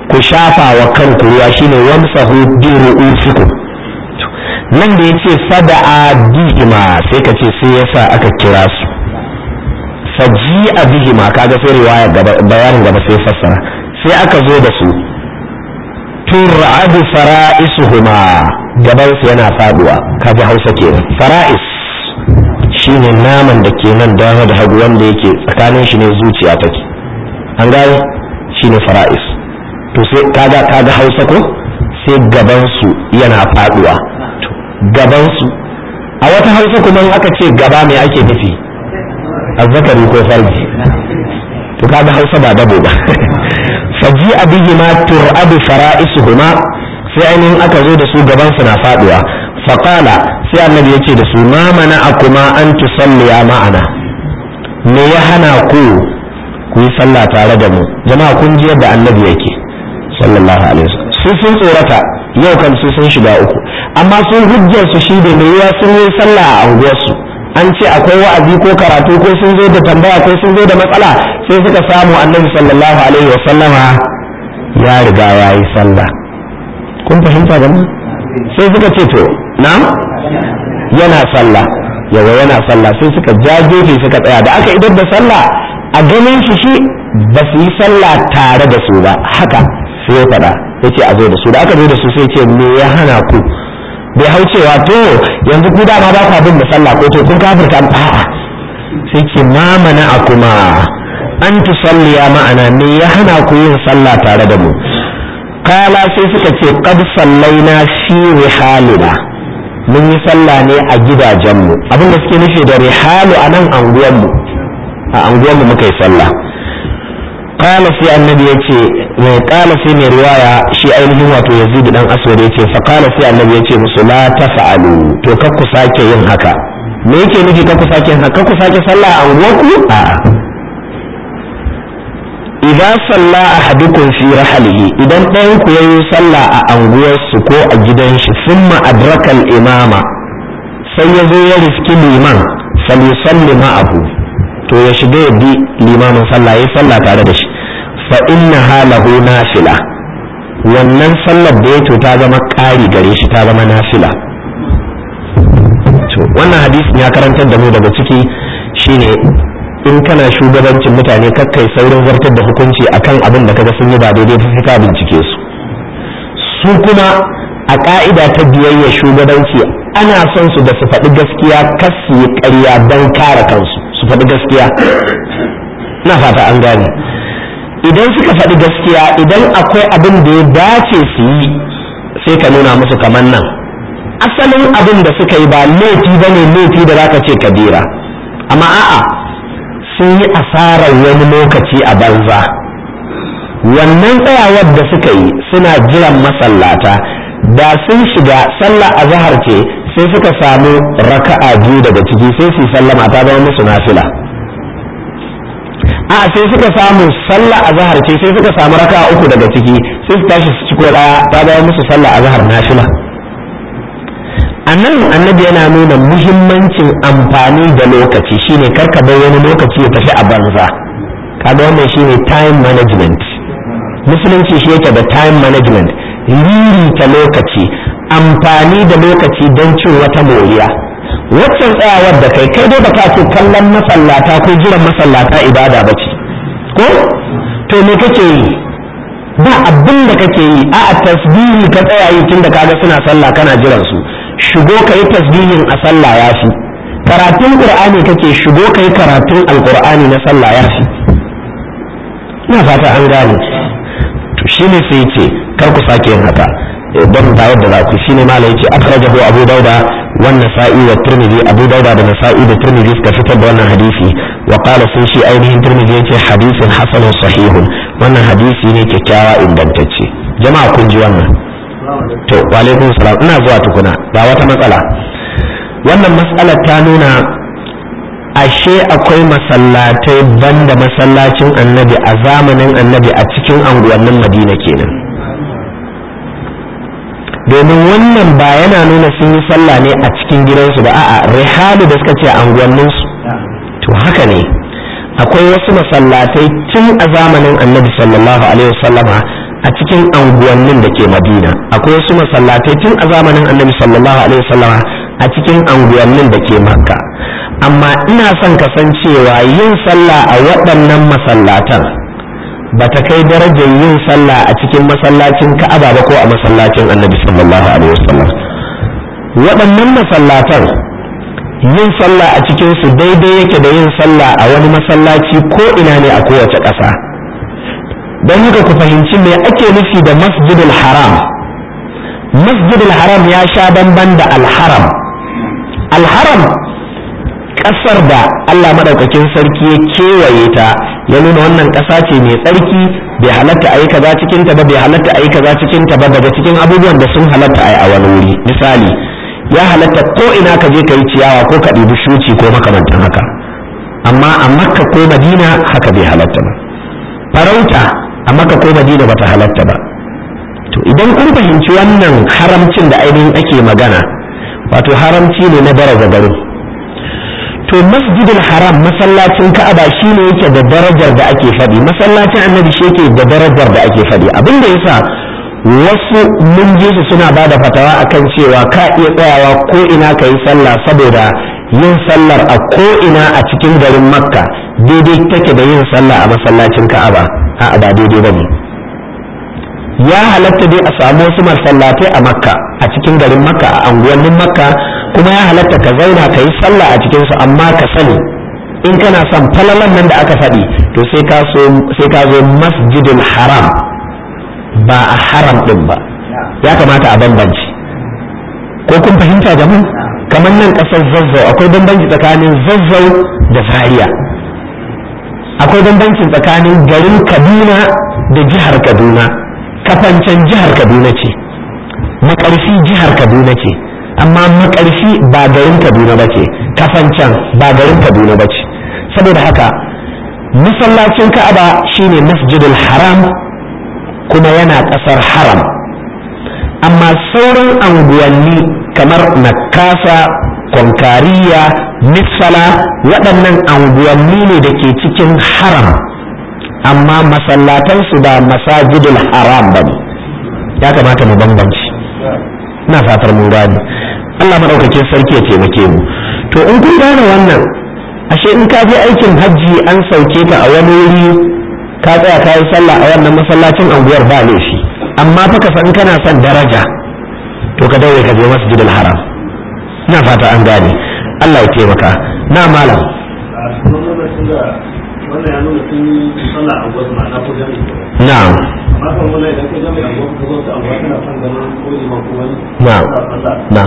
ku shafa wa kanku ruwa shine wamsahu bi ru'usikum. Nan da yace fada'a bihima sai ka ce sai yasa aka kira su faji'a bihima, kaga sai riwaya gaba bayanin gaba sai fassara sai aka zo da su tur'adu fara'isuhuma, gaban su yana faduwa. kaji Hausa kenan. fara'is shine naman da ke nan dama da hagu wanda yake tsakanin shi ne zuciya take, an gane shine fara'is. to sai kaga kaga Hausa ko sai gaban su yana faduwa. gaban su a wata Hausa kuma in aka ce gaba me ake nufi? azzakari ko farji. to kaga Hausa ba dabo ba. faji abihima tur'abu fara'isuhuma, sai ainihin aka zo da su gaban su na faduwa. faqala sai annabi yace da su ma mana'akuma an tusalliya ma'ana, me ya hana ku ku yi sallah tare da mu? jama'a kun ji yadda annabi yake sallallahu alaihi wasallam. su sun tsorata yau kan su sun shiga uku, amma sun hujjar su shi da me ya sun yi sallah a unguwarsu, an ce akwai wa'azi ko karatu ko sun zo da tambaya ko sun zo da matsala, sai suka samu annabi sallallahu alaihi wasallama ya riga ya yi sallah. kun fahimta da mu? sai suka ce to na'am yana sallah, yawa yana sallah. sai suka jagefe suka tsaya, da aka idar da sallah a ganin shi shi ba su yi sallah tare da su ba, haka sai ya faɗa ya ce a zo da su. da aka zo da su sai ce me ya hana ku? bai hau cewa to yanzu ku dama ba ku abin da sallah ko to kun kafirta, a'a sai ce ma mana akuma an tusalliya ma'ana, me ya hana ku yin sallah tare da mu? kala sai suka ce qad sallaina fi rihalina, mun yi sallah ne a gidajenmu. abin da suke nufi da rihalu a nan anguwanmu, a anguwanmu muka yi sallah. kala sai annabi yace mai kala sai mai riwaya shi ainihin wato Yazid dan Aswad yace fa kala sai annabi yace musu la tafa'alu, to kar ku sake yin haka. me yake nufi kar ku sake yin haka? ku sake sallah a anguwanku? a'a. idan salla ahadukum fi rahlihi, idan ɗayan ku yayi sallah a anguwarsu ko a gidan shi, thumma adraka al-imama, sai ya zo ya riski liman, falyusalli ma'ahu, to ya shiga ya bi limamin sallah, yayi sallah tare da shi. fa innaha lahu nafila, wannan sallar da ya to ta zama ƙari gare shi, ta zama nafila. to wannan hadisin ya karantar da mu daga ciki shine in kana shugabancin mutane kakkai saurin zartar da hukunci akan abin da kaga sun yi ba daidai ba, ka bincike su. su kuma a ka'ida ta biyayya shugabanci ana son su da su faɗi gaskiya, kar su yi ƙarya don kare kansu, su faɗi gaskiya. na fata an gane. idan suka faɗi gaskiya, idan akwai abin da ya dace su yi sai ka nuna musu kamar nan asalin abin da suka yi ba laifi bane, laifi da zaka ce kabira, amma a'a sun yi asarar wani lokaci a banza. wannan tsayawar da suka yi suna jiran masallata, da sun shiga sallah azhar ce sai suka samu raka'a biyu daga ciki sai su sallama, ta zama musu nafila. a sai suka samu sallah azhar ce sai suka samu raka'a uku daga ciki sai su tashi su ci ko daya, ta zama musu sallah azhar nafila. anan annabi yana nuna muhimmancin amfani da lokaci, shine karka bar wani lokaci ya tafi a banza. kaga wannan shine time management. musulunci shi yake da time management, ririta lokaci, amfani da lokaci don cin wata moriya. waccan tsayawar da kai kai dai ba ka ce kallon masallata ko jiran masallata ibada ba ce ko? to me kake yi? ba abin da kake yi, a tasbihi ka tsaya yi tun da kaga suna sallah kana jiran su, shigo ka yi tasbihin a sallah ya fi. karatun qur'ani kake, shigo ka yi karatun alqur'ani na sallah ya fi. ina fata an gane. to shine sai yace kar ku sake yin haka don ba yadda za ku. shine malai yace akhrajahu abu dauda wan nasa'i wa tirmidhi. abu dauda da nasa'i da tirmidhi suka fitar da wannan hadisi. wa qala sai shi ainihin tirmidhi yace hadisin hasanun sahihun, wannan hadisi ne kyakkyawa ingantacce. jama'a kun ji wannan? to wa alaikum salam. ina zuwa tukuna ga wata matsala. wannan matsalar ta nuna ashe akwai masallatai banda masallacin annabi a zamanin annabi a cikin anguwannin madina kenan. domin wannan ba yana nuna sun yi sallah ne a cikin gidansu ba, a'a rihalu da suka ce anguwanninsu. to haka ne akwai wasu masallatai tun a zamanin annabi sallallahu alaihi wasallama a cikin anguwannin da ke Madina. Akwai wasu masallatai tun a zamanin Annabi sallallahu alaihi wasallam a cikin anguwannin da ke Makka. Amma ina son kasancewa yin sallah a waɗannan masallatan ba ta kai darajar yin sallah a cikin masallacin Ka'aba ba ko a masallacin Annabi sallallahu alaihi wasallam. Waɗannan masallatan yin sallah a cikin su daidai yake da yin sallah a wani masallaci ko ina ne a kowace ƙasa. Don haka ku fahimci me ake nufi da Masjidul Haram. Masjidul Haram ya sha bamban da Al-Haram. Al-Haram ƙasar da Allah madaukakin sarki ya kewaye ta, ya nuna wannan ƙasa ce mai tsarki, bai halatta a yi kaza cikin ta ba, bai halatta a yi kaza cikin ta ba, daga cikin abubuwan da sun halatta a yi a wani wuri. Misali, ya halatta ko ina ka je ka yi ciyawa ko ka ɗibi shuci ko makamantan haka, amma a Makka ko Madina haka bai halatta ba. Farauta a Makka ko Madina bata halatta ba. To idan kun fahimci wannan haramcin da ainihin ake magana, wato haramci ne na daraja garin. To Masjidul Haram, masallacin Ka'aba, shine yake da darajar da ake faɗi, masallacin Annabi shi yake da darajar da ake faɗi. Abin da yasa wasu mun je su suna ba da fatawa akan cewa ka iya tsayawa ko ina ka yi sallah, saboda yin sallar a ko ina a cikin garin Makka daidai take da yin sallah a masallacin Ka'aba. A'a, ba daidai bane. Ya halatta dai a samu wasu masallatai a Makka, a cikin garin Makka, a anguwannin Makka, kuma ya halatta ka zauna ka yi sallah a cikin su, amma ka sani in kana son falalan nan da aka faɗi to sai ka so sai ka zo Masjidul Haram, ba a haram din ba. Ya kamata a bambanci. Ko kun fahimta jama'a? Kamar nan ƙasar Zazzau akwai bambanci tsakanin Zazzau da Zaria. Akwai bambanci tsakanin garin Kaduna da jihar Kaduna. Kafancan jihar Kaduna ce, Makarfi jihar Kaduna ce, amma Makarfi ba garin Kaduna ba ce, Kafancan ba garin Kaduna ba ce. Saboda haka masallacin Ka'aba shine Masjidul Haram, kuma yana ƙasar Haram. Amma sauran anguwanni kamar Nakasa, Konkariya, Misala, waɗannan anguwanni ne da ke cikin Haram, amma masallatansu ba Masajidul Haram ba ne. Ya kamata mu bambanci. Ina fatar mun gane. Allah madaukakin sarki ya taimake mu. To in kun gane wannan, ashe in ka je aikin hajji an sauke ka a wani wuri, ka tsaya ka yi sallah a wannan masallacin anguwar ba laifi, amma fa ka san kana son daraja to ka daure ka je Masjidul Haram. Ina fata an gane. Allah ya taimaka. Na malam. Na'am. Na'am. Na'am.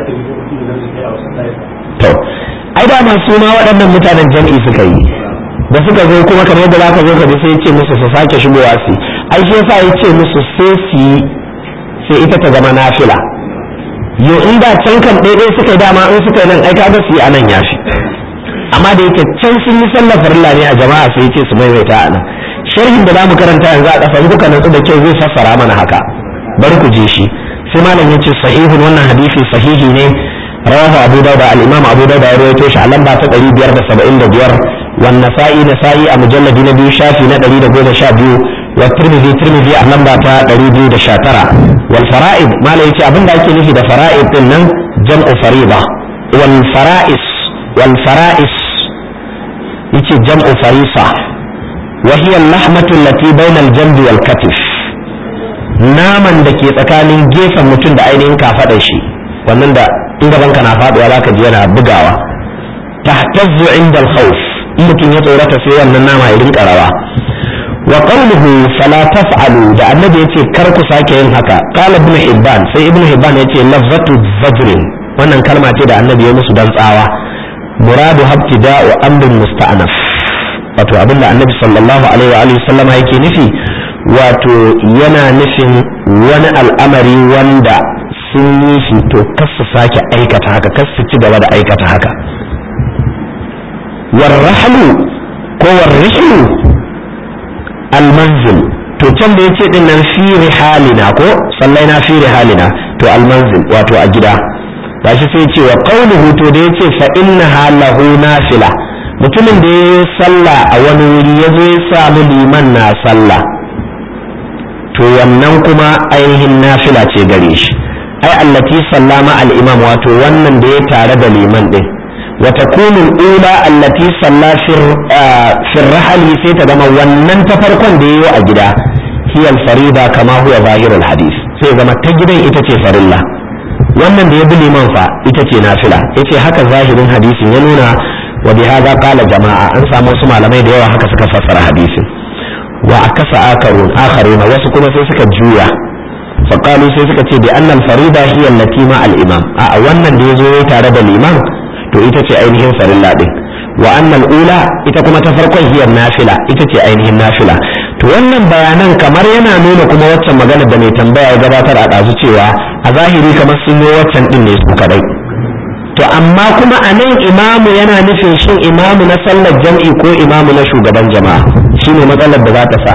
To, ai da masu ma waɗannan mutanen jam'i suka yi. Da suka zo kuma kamar yadda zaka zo ka ji sai ya ce musu su sake shigowa su. Ai shi yasa ya ce musu sai su yi sai ita ta zama nafila. Yo in da can kan ɗaiɗai suka yi dama in suka yi nan ai kaga su yi a nan yafi. Amma da yake can sun yi sallar farilla ne a jama'a sai ce su maimaita a nan. Sharhin da zamu karanta yanzu a ƙasa kuka natsu da kyau zai fassara mana haka. Bari ku je shi. Sai malam yace sahihun, wannan hadisi sahihi ne. Rawahu Abu Dawud, al-Imam Abu Dawud ya rawaito shi a lamba ta ɗari biyar da saba'in da biyar. Wan Nasa'i Nasa'i a mujalladi na biyu shafi na ɗari da goma sha biyu. Wa Tirmidhi Tirmidhi a lamba ta ɗari biyu da sha tara. Wal fara'id, malam yace abinda ake nufi da fara'id din nan jam'u fariida. Wal fara'is والفرائس يتي جمع فريصة، وهي اللحمة التي بين الجنب والكتف. naman da ke tsakanin gefen mutum da ainihin kafaɗar shi, wannan da in gaban ka na faɗuwa za ka ji yana bugawa. tahtazzu inda al-khawf, in mutum ya tsorata sai wannan nama ya rinka rawa. wa qawluhu fala taf'alu, da annabi yace kar ku sake yin haka. qala ibn hibban, sai ibn hibban yace lafzatu zajrin, wannan kalma ce da annabi ya musu dan tsawa. muradu habtida'u amrin musta'naf, wato abinda annabi sallallahu alaihi wa alihi sallama yake nufi, wato yana nufin wani al'amari wanda sun yi shi to kas su sake aikata haka, kas su ci gaba da aikata haka. warrahlu ko warrihlu almanzil, to can da yace din nan fi rihalina ko sallaina fi rihalina, to almanzil wato a gida. gashi sai ce wa qawluhu, to da yace fa innaha lahu nafila, mutumin da ya sallah a wani wuri ya zo ya samu liman na sallah, to to wannan kuma ainihin nafila ce gare shi ai allati sallama al-imam wato wannan da ya tare da liman din wa takunu al-ula allati salla fi rahli sai ta zama wannan ta farkon da yayi a gida hiya al-farida kama huwa zahirul hadith sai zama ta gidan ita ce farilla wannan da ya bi liman fa ita ce nafila yace haka zahirin hadisin ya nuna wa bi hadha qala jama'a an samu su malamai da yawa haka suka fassara hadisin wa akasa akarun akharuna wasu kuma sai suka juya fa qalu sai suka ce bi anna al-farida hiya allati ma al-imam a wannan da yazo tare da liman to ita ce ainihin farilla din wa anna al-ula ita kuma ta farkon hiya nafila ita ce ainihin nafila to wannan bayanan kamar yana nuna kuma waccan magana da mai tambaya ya gabatar a ɗazu cewa a zahiri kamar sun yi waccan ɗin ne su kadai to amma kuma a nan imamu yana nufin shin imamu na sallar jam'i ko imamu na shugaban jama'a shine matsalar da za ta sa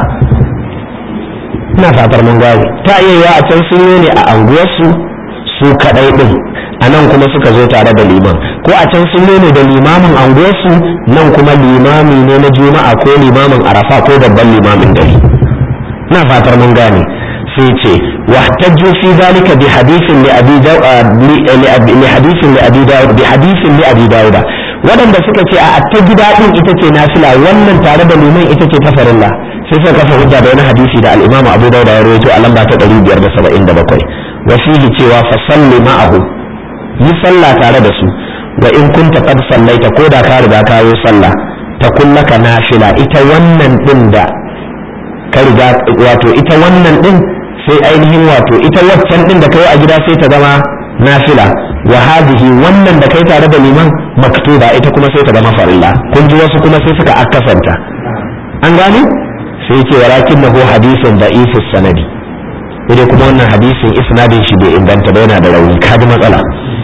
ina fatar mun gane ta iya yiwa a can sun yi ne a anguwarsu su kadai ɗin a nan kuma suka zo tare da liman ko a can sun ne da limamin anguwarsu nan kuma limami ne na juma'a ko limamin arafa ko babban limamin dare na fatar mun gane sai ce wahtajju fi zalika bi hadithin li abi li hadithin li abi dawud bi hadithin li abi dawud wadanda suka ce a ta gida din ita ce nafila wannan tare da liman ita ce ta farilla sai suka kafa hujja da wani hadisi da al-imam abu dawud ya rawaito a lamba ta ɗari biyar da saba'in da bakwai wasihi cewa fa salli ma'ahu yi sallah tare da su wa in kunta qad sallaita ko da ka riga ka yi sallah ta kullaka nafila ita wannan din da ka riga wato ita wannan din sai ainihin wato ita waccan din da kai a gida sai ta zama nafila wa hadhihi wannan da kai tare da liman maktuba ita kuma sai ta zama farilla kun ji wasu kuma sai suka akasanta an gane sai ce walakinnahu hadithun da'ifus sanadi sai kuma wannan hadisin isnadin shi bai inganta ba yana da rauni kaji matsala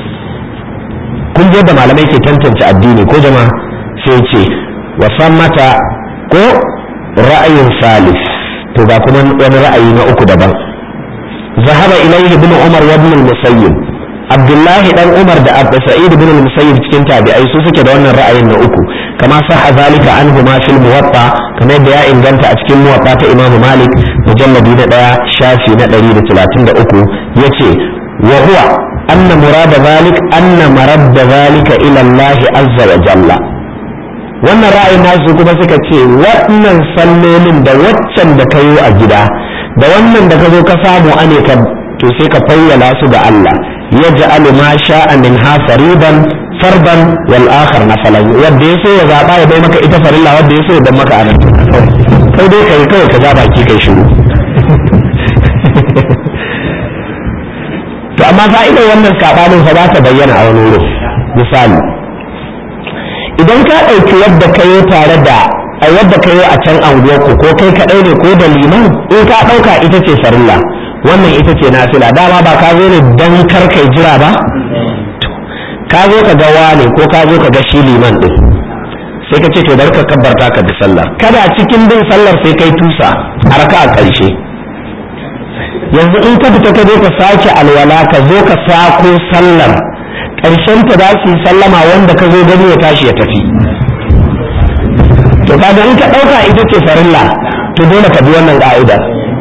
kun ji yadda malamai ke tantance addini ko jama'a sai ce wasan mata ko ra'ayin salis to ga kuma wani ra'ayi na uku daban zahaba ilayhi ibn umar wa ibn al-musayyib abdullahi dan umar da abd sa'id ibn al-musayyib cikin tabi'ai su suke da wannan ra'ayin na uku kama sahha zalika anhu ma fil muwatta kamar yadda ya inganta a cikin muwatta ta imamu malik mujalladi na daya shafi na ɗari da talatin da uku yace wa huwa anna murada zalik anna maradda zalika ila Allah azza wa jalla wannan ra'ayin nasu kuma suka ce wannan sallolin da waccan da kayo a gida da wannan da ka zo ka samu ane ka to sai ka fayyala su ga Allah yaj'alu ma sha'a min ha faridan fardan wal akhar nafalan wanda yaso ya zaba ya bai maka ita farilla wanda yaso ya dan maka anan kai dai kai kai ka zaba ki kai shiru to amma fa'idar wannan sabanin fa za ta bayyana a wani wurin misali idan ka ɗauki wadda ka yi tare da a wadda ka yi a can anguwarku ko kai kaɗai ne ko da liman in ka ɗauka ita ce farilla wannan ita ce nafila dama ba ka zo ne dan kar kai jira ba ka zo ka ga wane ko ka zo ka ga shi liman ɗin sai ka ce to bar ka kabbarta ka bi sallar kada cikin bin sallar sai kai tusa a raka a ƙarshe yanzu in ka fita ka zo ka sake alwala ka zo ka sako sallar ƙarshen ta za su yi sallama wanda ka zo gani ya tashi ya tafi to kaga in ka ɗauka ita ce farilla to dole ka bi wannan ƙa'ida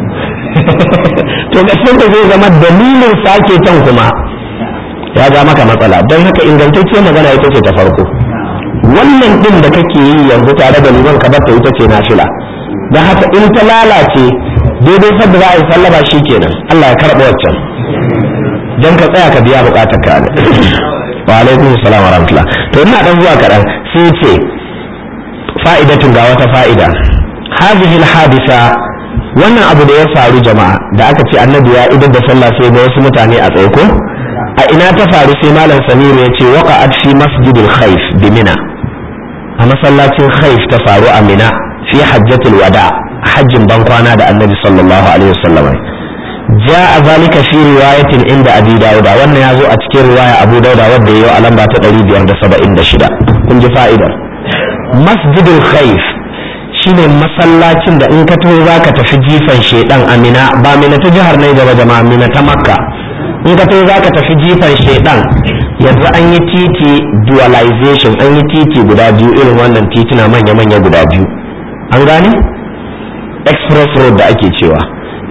to ƙarshen ta zai zama dalilin sake can kuma ya ga maka matsala don haka ingantacciyar magana ita ce ta farko wannan ɗin da kake yi yanzu tare da liman ka bar ta ita ce nafila don haka in ta lalace daidai sadda za a yi sallama shi kenan Allah ya karɓa waccan don ka tsaya ka biya bukatar ka ne wa alaikum salam wa rahmatullah to ina dan zuwa kaɗan sai ce fa'idatun ga wata fa'ida hadhihi al-hadisa wannan abu da ya faru jama'a da aka ce annabi ya idar da sallah sai ga wasu mutane a tsaye ko a ina ta faru sai malam Samiru ya ce waqa'at fi masjidil khayf bi Mina a masallacin khayf ta faru a Mina fi hajjatul wada hajjin bankwana da annabi sallallahu alaihi wasallam جاء ذلك في رواية عند أبي داود وأن يزو أتكي رواية أبو داود ودي يعلم بات قريب عند سبعين دشدا كن فائدة مسجد الخيف shine masallacin da in ka taho zaka tafi jifan shedan amina ba mina ta jihar Niger ba jama'a mina ta Makka in ka taho zaka tafi jifan shedan yanzu an yi titi dualization an yi titi guda biyu irin wannan titina manya manya guda biyu an gane express road da ake cewa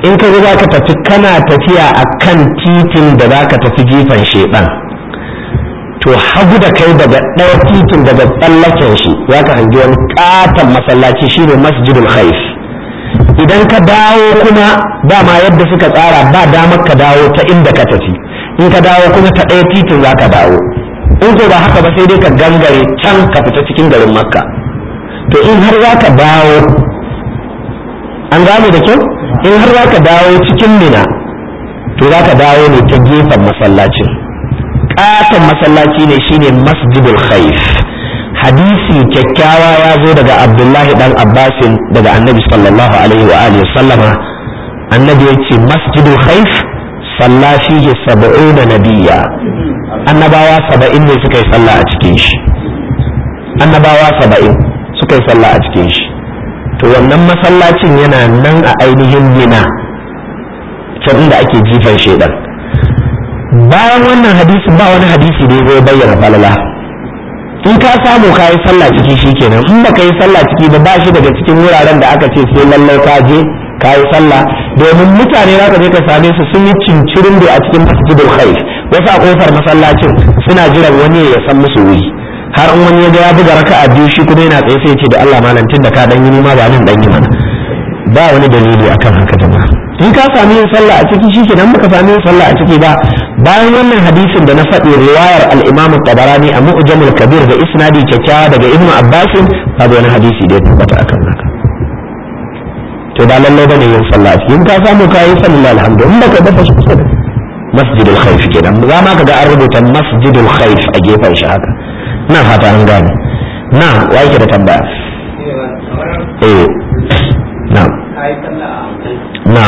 in ka za ka tafi kana tafiya a kan titin da za ka tafi jifan shedan to hagu da kai daga ɗaya titin daga tsallaken shi za ka hangi wani katon masallaci shine masjidul khaif idan ka dawo kuma dama yadda suka tsara ba damar ka dawo ta inda ka tafi in ka dawo kuma ta ɗaya titin za ka dawo in ko ba haka ba sai dai ka gangare can ka fita cikin garin makka to in har za ka dawo an gane da kyau in har za ka dawo cikin mina to za ka dawo ne ta gefen masallacin katon masallaci ne shine masjidul khaif hadisi kyakkyawa ya zo daga abdullahi dan abbasin daga annabi sallallahu alaihi wa alihi sallama annabi ya ce masjidul khaif salla fihi sab'una nabiyya annabawa saba'in ne suka yi sallah a cikin shi annabawa saba'in suka yi sallah a cikin shi to wannan masallacin yana nan a ainihin mina can inda ake jifan shedan bayan wannan hadisin ba wani hadisi da ya bayyana falala in ka samu ka yi sallah ciki shikenan in baka yi sallah ciki ba ba shi daga cikin wuraren da aka ce sai lallai ka je ka yi sallah domin mutane za ka je ka same su sun yi cincirin da a cikin masjidul khaif wasu a kofar masallacin suna jiran wani ya san musu wuri har in wani ya ga ya buga raka'a biyu shi kuma yana tsaye sai ya ce da Allah malam tun da ka dan yi nima ba nan dan yi mana ba wani dalili akan haka jama'a in ka sami yin sallah a ciki shi kenan baka sami yin sallah a ciki ba bayan wannan hadisin da na faɗi riwayar al-Imam Tabarani a Mu'jamul Kabir da isnadi kyakkyawa daga Ibn Abbas babu wani hadisi da ya tabbata akan haka to ba lallai bane yin sallah a ciki in ka samu ka yi sallah alhamdulillah in baka dafa shi kusa da masjidul khaif kenan za ma ka ga an rubuta masjidul khaif a gefen shi haka na fata an gane na wa yake da tambaya eh na na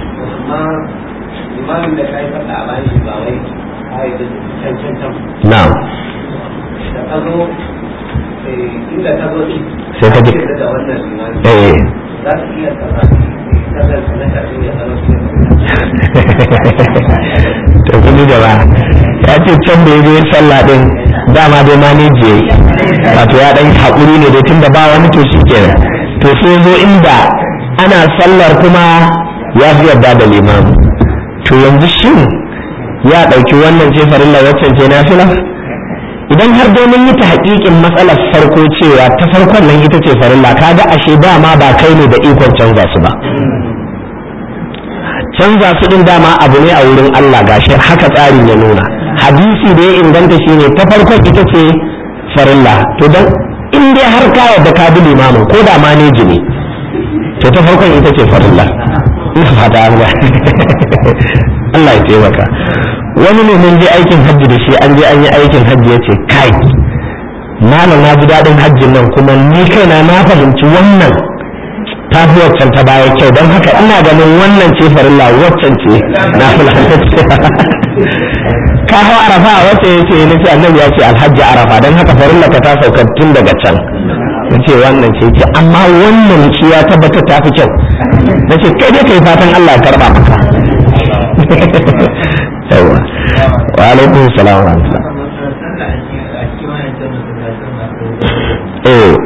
na sai ka ji eh to kuma jama'a ya ce can da ya je sallah din dama dai maneji wato ya dan haƙuri ne dai tunda ba wani to shi kenan to sai zo inda ana sallar kuma ya fi yarda da limamu to yanzu shin ya ɗauki wannan ce farilla waccan ce nafila idan har dai mun yi ta haƙiƙin matsalar farko cewa ta farkon nan ita ce farilla kaga ashe dama ba kai ne da ikon canza su ba canza su din dama abu ne a wurin Allah gashi haka tsarin ya nuna hadisi da ya inganta shine ta farkon ita ce farilla to dan in dai har ka yarda ka bi limamin ko da ma ne jini to ta farkon ita ce farilla ina fata an ga Allah ya taimaka wani ne mun je aikin hajji da shi an je an yi aikin hajji ya ce kai malam na ji daɗin hajjin nan kuma ni kaina na fahimci wannan ta fi waccan ta baya kyau don haka ina ganin wannan ce farilla waccan ce na fulantacce ka hau arafa a wacce ya ce na ce annabi ya ce alhaji arafa don haka farilla ka ta sauka tun daga can na ce wannan ce ce amma wannan shi ya tabbata ta fi kyau na ce kai dai kai fatan Allah ya karɓa maka yawa wa alaikum salam wa rahmatullah eh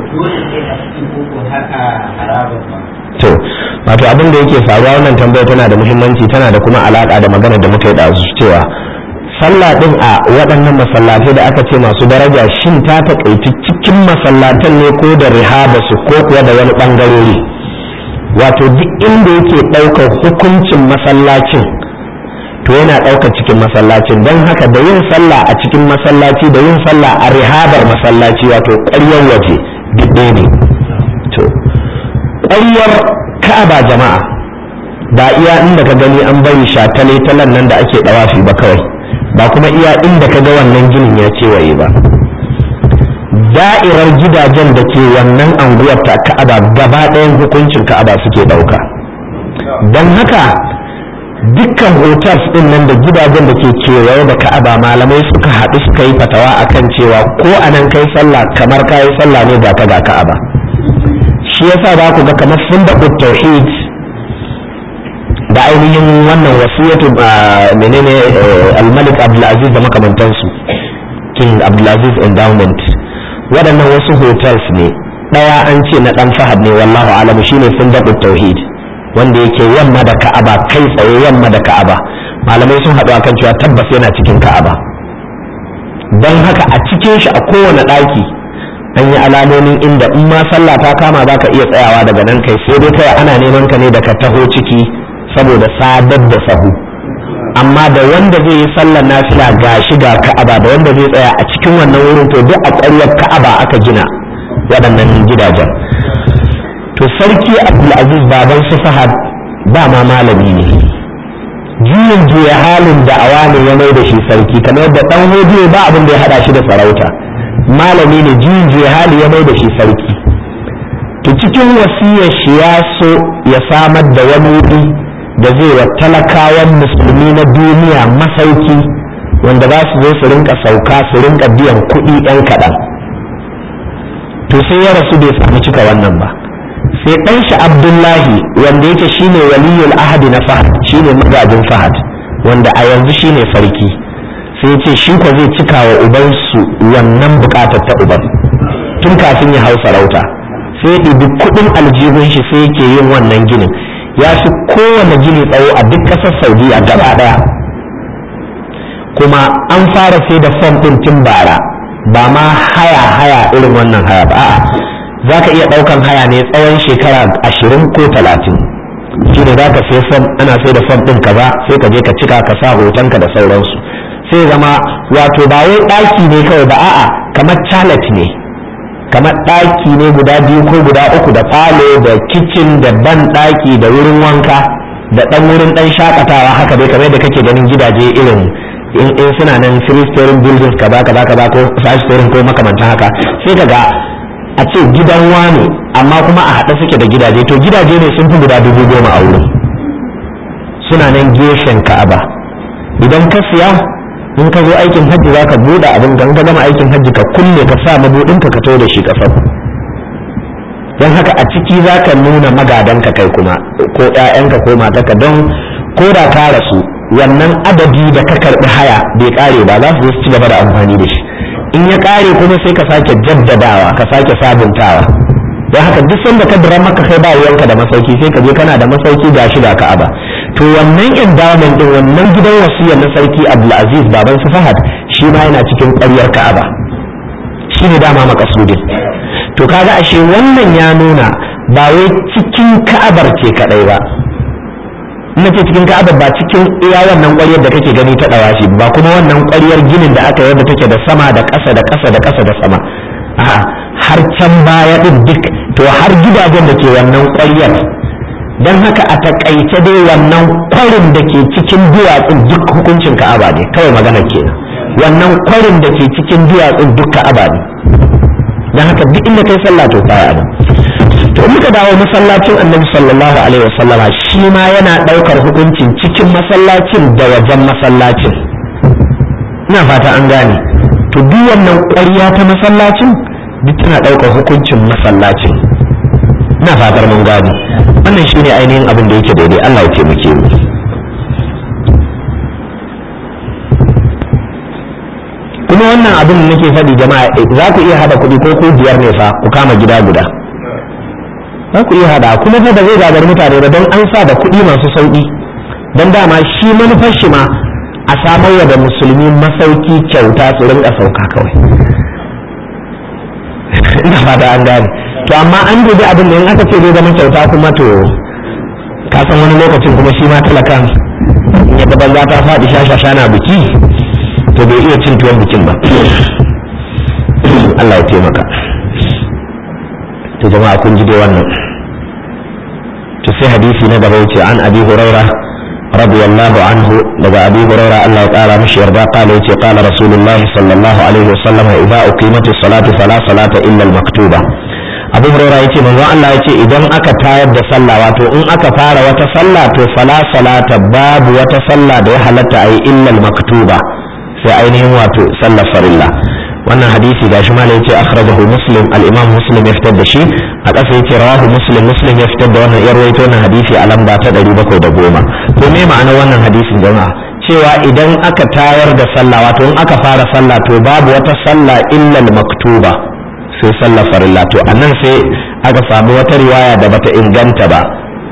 to wato abin da yake faruwa wannan tambaya tana da muhimmanci tana da kuma alaka da magana da muka yi da su cewa sallah din a waɗannan masallatai da aka ce masu daraja shin ta takaici cikin masallatan ne ko da rihaba su ko kuwa da wani bangarori wato duk inda yake ɗaukar hukuncin masallacin to yana ɗaukar cikin masallacin don haka da yin sallah a cikin masallaci da yin sallah a rihabar masallaci wato ƙwaryar waje duk ɗaya ne to ƙwaryar ka'aba jama'a ba iya inda ka gani an bari shatale talan nan da ake ɗawafi ba kawai ba kuma iya inda ka ga wannan ginin ya kewaye ba da'irar gidajen da ke wannan anguwar ta ka'aba gaba ɗayan hukuncin ka'aba suke ɗauka don haka dukkan hotels din nan da gidajen da ke kewaye da ka'aba malamai suka haɗu suka yi fatawa akan cewa ko anan kai sallah kamar kai sallah ne ga ka ga ka'aba shi yasa za ku ga kamar sun da tauhid da ainihin wannan wasiyatu menene al-Malik Abdulaziz da makamantansu King Abdulaziz Endowment waɗannan wasu hotels ne ɗaya an ce na ɗan Fahad ne wallahu alamu shine sun da tauhid wanda yake yamma da Ka'aba, kai tsaye yamma da Ka'aba, malamai sun haɗu akan cewa tabbas yana cikin Ka'aba. don haka a cikin shi a kowane ɗaki an yi alamomin inda in ma sallah ta kama za ka iya tsayawa daga nan kai, sai dai kai ana neman ka ne da ka taho ciki saboda sadar da sahu. Amma da wanda zai yi sallar nafila ga shi ga Ka'aba da wanda zai tsaya a cikin wannan wurin, to duk a ƙwaryar Ka'aba aka gina waɗannan gidajen. To sarki Abdulaziz baban su Fahad ba ma malami ne, juyin juya halin da awa ne ya mai da shi sarki, kamar yadda ɗan hodiyo ba abin da ya haɗa shi da sarauta, malami ne, juyin juya hali ya mai da shi sarki. To cikin wasiyar shi ya so ya samar da wani wuri da zai wa talakawan musulmi na duniya masauki, wanda za su zo su rinka sauka su rinka biyan kuɗi ɗan kaɗan. To sai ya rasu bai samu cika wannan ba, sai ɗan shi Abdullahi wanda yake shine waliyul ahadi na Fahad, shine magajin Fahad wanda a yanzu shine sarki, sai ce shi ko zai cika wa ubansu wannan bukatar ta uban tun kafin ya hau sarauta. Sai ya ɗibi kuɗin aljihun shi sai yake yin wannan ginin, ya fi kowane gini tsawo a duk ƙasar Saudiya gaba ɗaya. Kuma an fara sai da fom ɗin tun bara, ba ma haya haya irin wannan haya ba, a'a za ka iya ɗaukan haya ne tsawon shekara ashirin ko talatin. Shi ne za ka sai fom, ana sai da fom ɗin kaza, sai ka je ka cika ka sa hotonka da sauransu, sai zama wato ba wai ɗaki ne kawai ba, a'a kamar chalet ne, kamar ɗaki ne guda biyu ko guda uku da falo da kicin da ban ɗaki da wurin wanka da ɗan wurin ɗan shakatawa, haka dai kamar da kake ganin gidaje irin in suna nan three story buildings kaza kaza kaza ko five story ko makamantan haka. Sai kaga a ce gidan wane amma kuma a haɗe suke da gidaje, to gidaje ne sun fi guda dubu goma a wurin, suna nan gefen Ka'aba. Idan ka siya, in ka zo aikin hajji za ka buɗe abin, don ka gama aikin hajji ka kulle ka sa mabuɗinka ka to da shi ƙasar. Don haka a ciki za ka nuna magadanka kai kuma ko ƴaƴanka ko matarka, don ko da ka rasu wannan adadi da ka karɓi haya bai ƙare ba, za su ci gaba da amfani da shi. In ya ƙare kuma sai ka sake jaddadawa, ka sake sabuntawa. Don haka duk sanda ka dira maka kai ba ruwanka da masauki, sai ka je kana da masauki ga shi ga Ka'aba. To wannan endowment din, wannan gidan wasiyar na sarki Abdulaziz baban su Fahad, shi ma yana cikin ƙwaryar Ka'aba, shi ne dama makasudin. To kaga ashe wannan ya nuna ba wai cikin Ka'abar ce kadai ba, ina ce cikin Ka'abar ba cikin iya wannan ƙwaryar da kake gani ta dawashi ba, kuma wannan ƙwaryar ginin da aka yadda take da sama da ƙasa da ƙasa da ƙasa da sama, a'a har can baya din duk, to har gidajen da ke wannan ƙwaryar. Don haka a takaice dai wannan kwarin da ke cikin duwatsun duk hukuncin Ka'aba ne, kawai magana kenan. Wannan kwarin da ke cikin duwatsun duk Ka'aba ne. Don haka duk inda kai sallah to kai abu. To in muka dawo masallacin Annabi sallallahu alaihi wasallama, shi ma yana daukar hukuncin cikin masallacin da wajen masallacin. Ina fata an gane. To duk wannan ƙwarya ta masallacin duk tana daukar hukuncin masallacin. Ina fatar mun gane. Wannan shi ne ainihin abin da yake daidai, Allah ya taimake mu. Kuma wannan abin da nake faɗi jama'a, za ku iya hada kuɗi ko ku biyar ne fa ku kama gida guda, za ku iya hada, kuma fa ba zai gagar mutane ba, don an sa da kuɗi masu sauƙi. Don dama shi manufar shi ma a samar da musulmi masauki kyauta su rinka sauka kawai. Ina fata an gane. To amma an dubi abin da in aka ce zai zama kyauta kuma, to ka san wani lokacin kuma shi ma talakan ya gaban za ta faɗi shashasha na biki, to bai iya cin tuwon bikin ba. Allah ya taimaka. To jama'a kun ji dai wannan. To sai hadisi na gaba yace an Abi Hurairah radiyallahu anhu, daga Abi Hurairah Allah ya kara mishi yarda, kala yace qala Rasulullahi sallallahu alaihi wasallam idza uqimatis salatu fala salata illa al-maktuba. Abu Hurairah yace manzo Allah yace idan aka tayar da sallah, wato in aka fara wata sallah, to fala salata, babu wata sallah da ya halatta ayi illa al-maktuba, sai ainihin wato sallar farilla. Wannan hadisi gashi ma yace akhrajahu Muslim, al-Imam Muslim ya fitar da shi, a ƙasa yace rawahu Muslim, Muslim ya fitar da wannan, ya rawaito wannan hadisi a lamba ta ɗari bakwai da goma. To me ma'anar wannan hadisin jama'a? Cewa idan aka tayar da sallah, wato in aka fara sallah, to babu wata sallah illa al-maktuba, sai sallar farilla. To anan sai aka samu wata riwaya da bata inganta ba,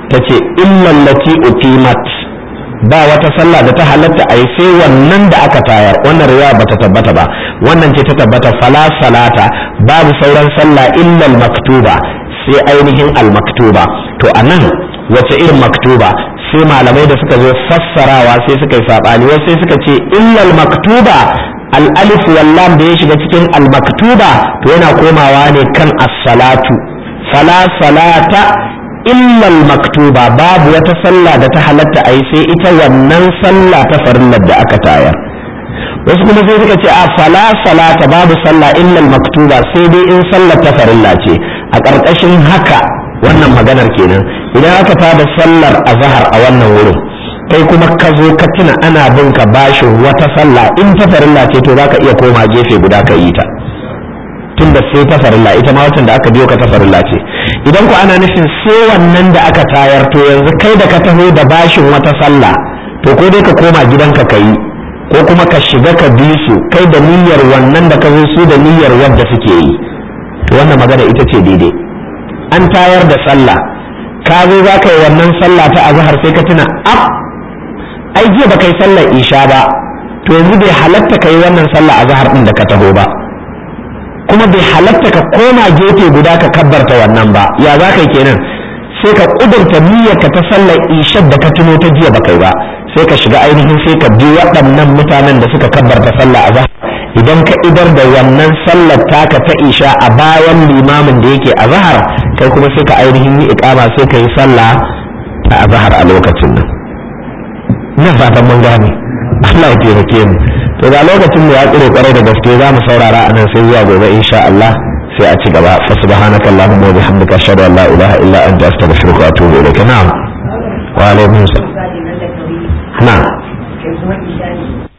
tace illa allati uqimat ba wata sallah da ta halatta a yi sai wannan da aka tayar. Wannan riwaya bata tabbata ba, wannan ce ta tabbata. Fala salata, babu sauran sallah illa al-maktuba, sai ainihin al-maktuba. To anan wace irin maktuba? Sai malamai da suka zo fassarawa sai suka yi sabani, wasu sai suka ce illa al-maktuba, al-alif wal lam da ya shiga cikin al-maktuba to yana komawa ne kan as-salatu. Fala salata illa al-maktuba, babu wata sallah da ta halatta ai sai ita wannan sallah ta farillar da aka tayar. Wasu kuma sai suka ce a fala salata, babu sallah illa al-maktuba, sai dai in sallar ta farilla ce. A ƙarƙashin haka wannan maganar kenan, idan aka tada sallar azhar a wannan wurin kai kuma ka zo ka tuna ana bin ka bashin wata sallah in ta farilla ce to zaka iya koma gefe guda ka yi ta, tunda sai ta farilla, ita ma wacce da aka biyo ka ta farilla ce. Idan ku ana nufin sai wannan da aka tayar, to yanzu kai da ka taho da bashin wata sallah to ko dai ka koma gidanka ka yi, ko kuma ka shiga ka bi su kai da niyyar wannan da ka zo su da niyyar wadda suke yi. To wannan magana ita ce daidai. An tayar da sallah, ka zo za ka yi wannan sallah ta azhar sai ka tuna ab ai jiya ba kai sallar isha ba, to yanzu bai halatta ka yi wannan sallah azhar din da ka taho ba, kuma bai halatta ka koma gefe guda ka kabbarta wannan ba. Ya za ka yi kenan? sai ka kudurta niyyarka ta sallar isha da ka tuno ta jiya ba kai ba, sai ka shiga ainihin sai ka bi waɗannan mutanen da suka kabbarta sallah azhar. Idan ka idar da wannan sallar taka ta isha a bayan limamin da yake azhar, kai kuma sai ka ainihin yi iqama sai ka yi sallah ta azhar a lokacin nan. Ina fatan mun gane, Allah ya taimake mu. To ga lokacin da ya tsire kwarai da gaske, za mu saurara anan sai zuwa gobe insha Allah sai a ci gaba. Fa subhanaka allahumma wa bihamdika ashhadu an la ilaha illa anta astaghfiruka wa atubu ilayk. Na'am. Wa alaikum assalam. Na'am.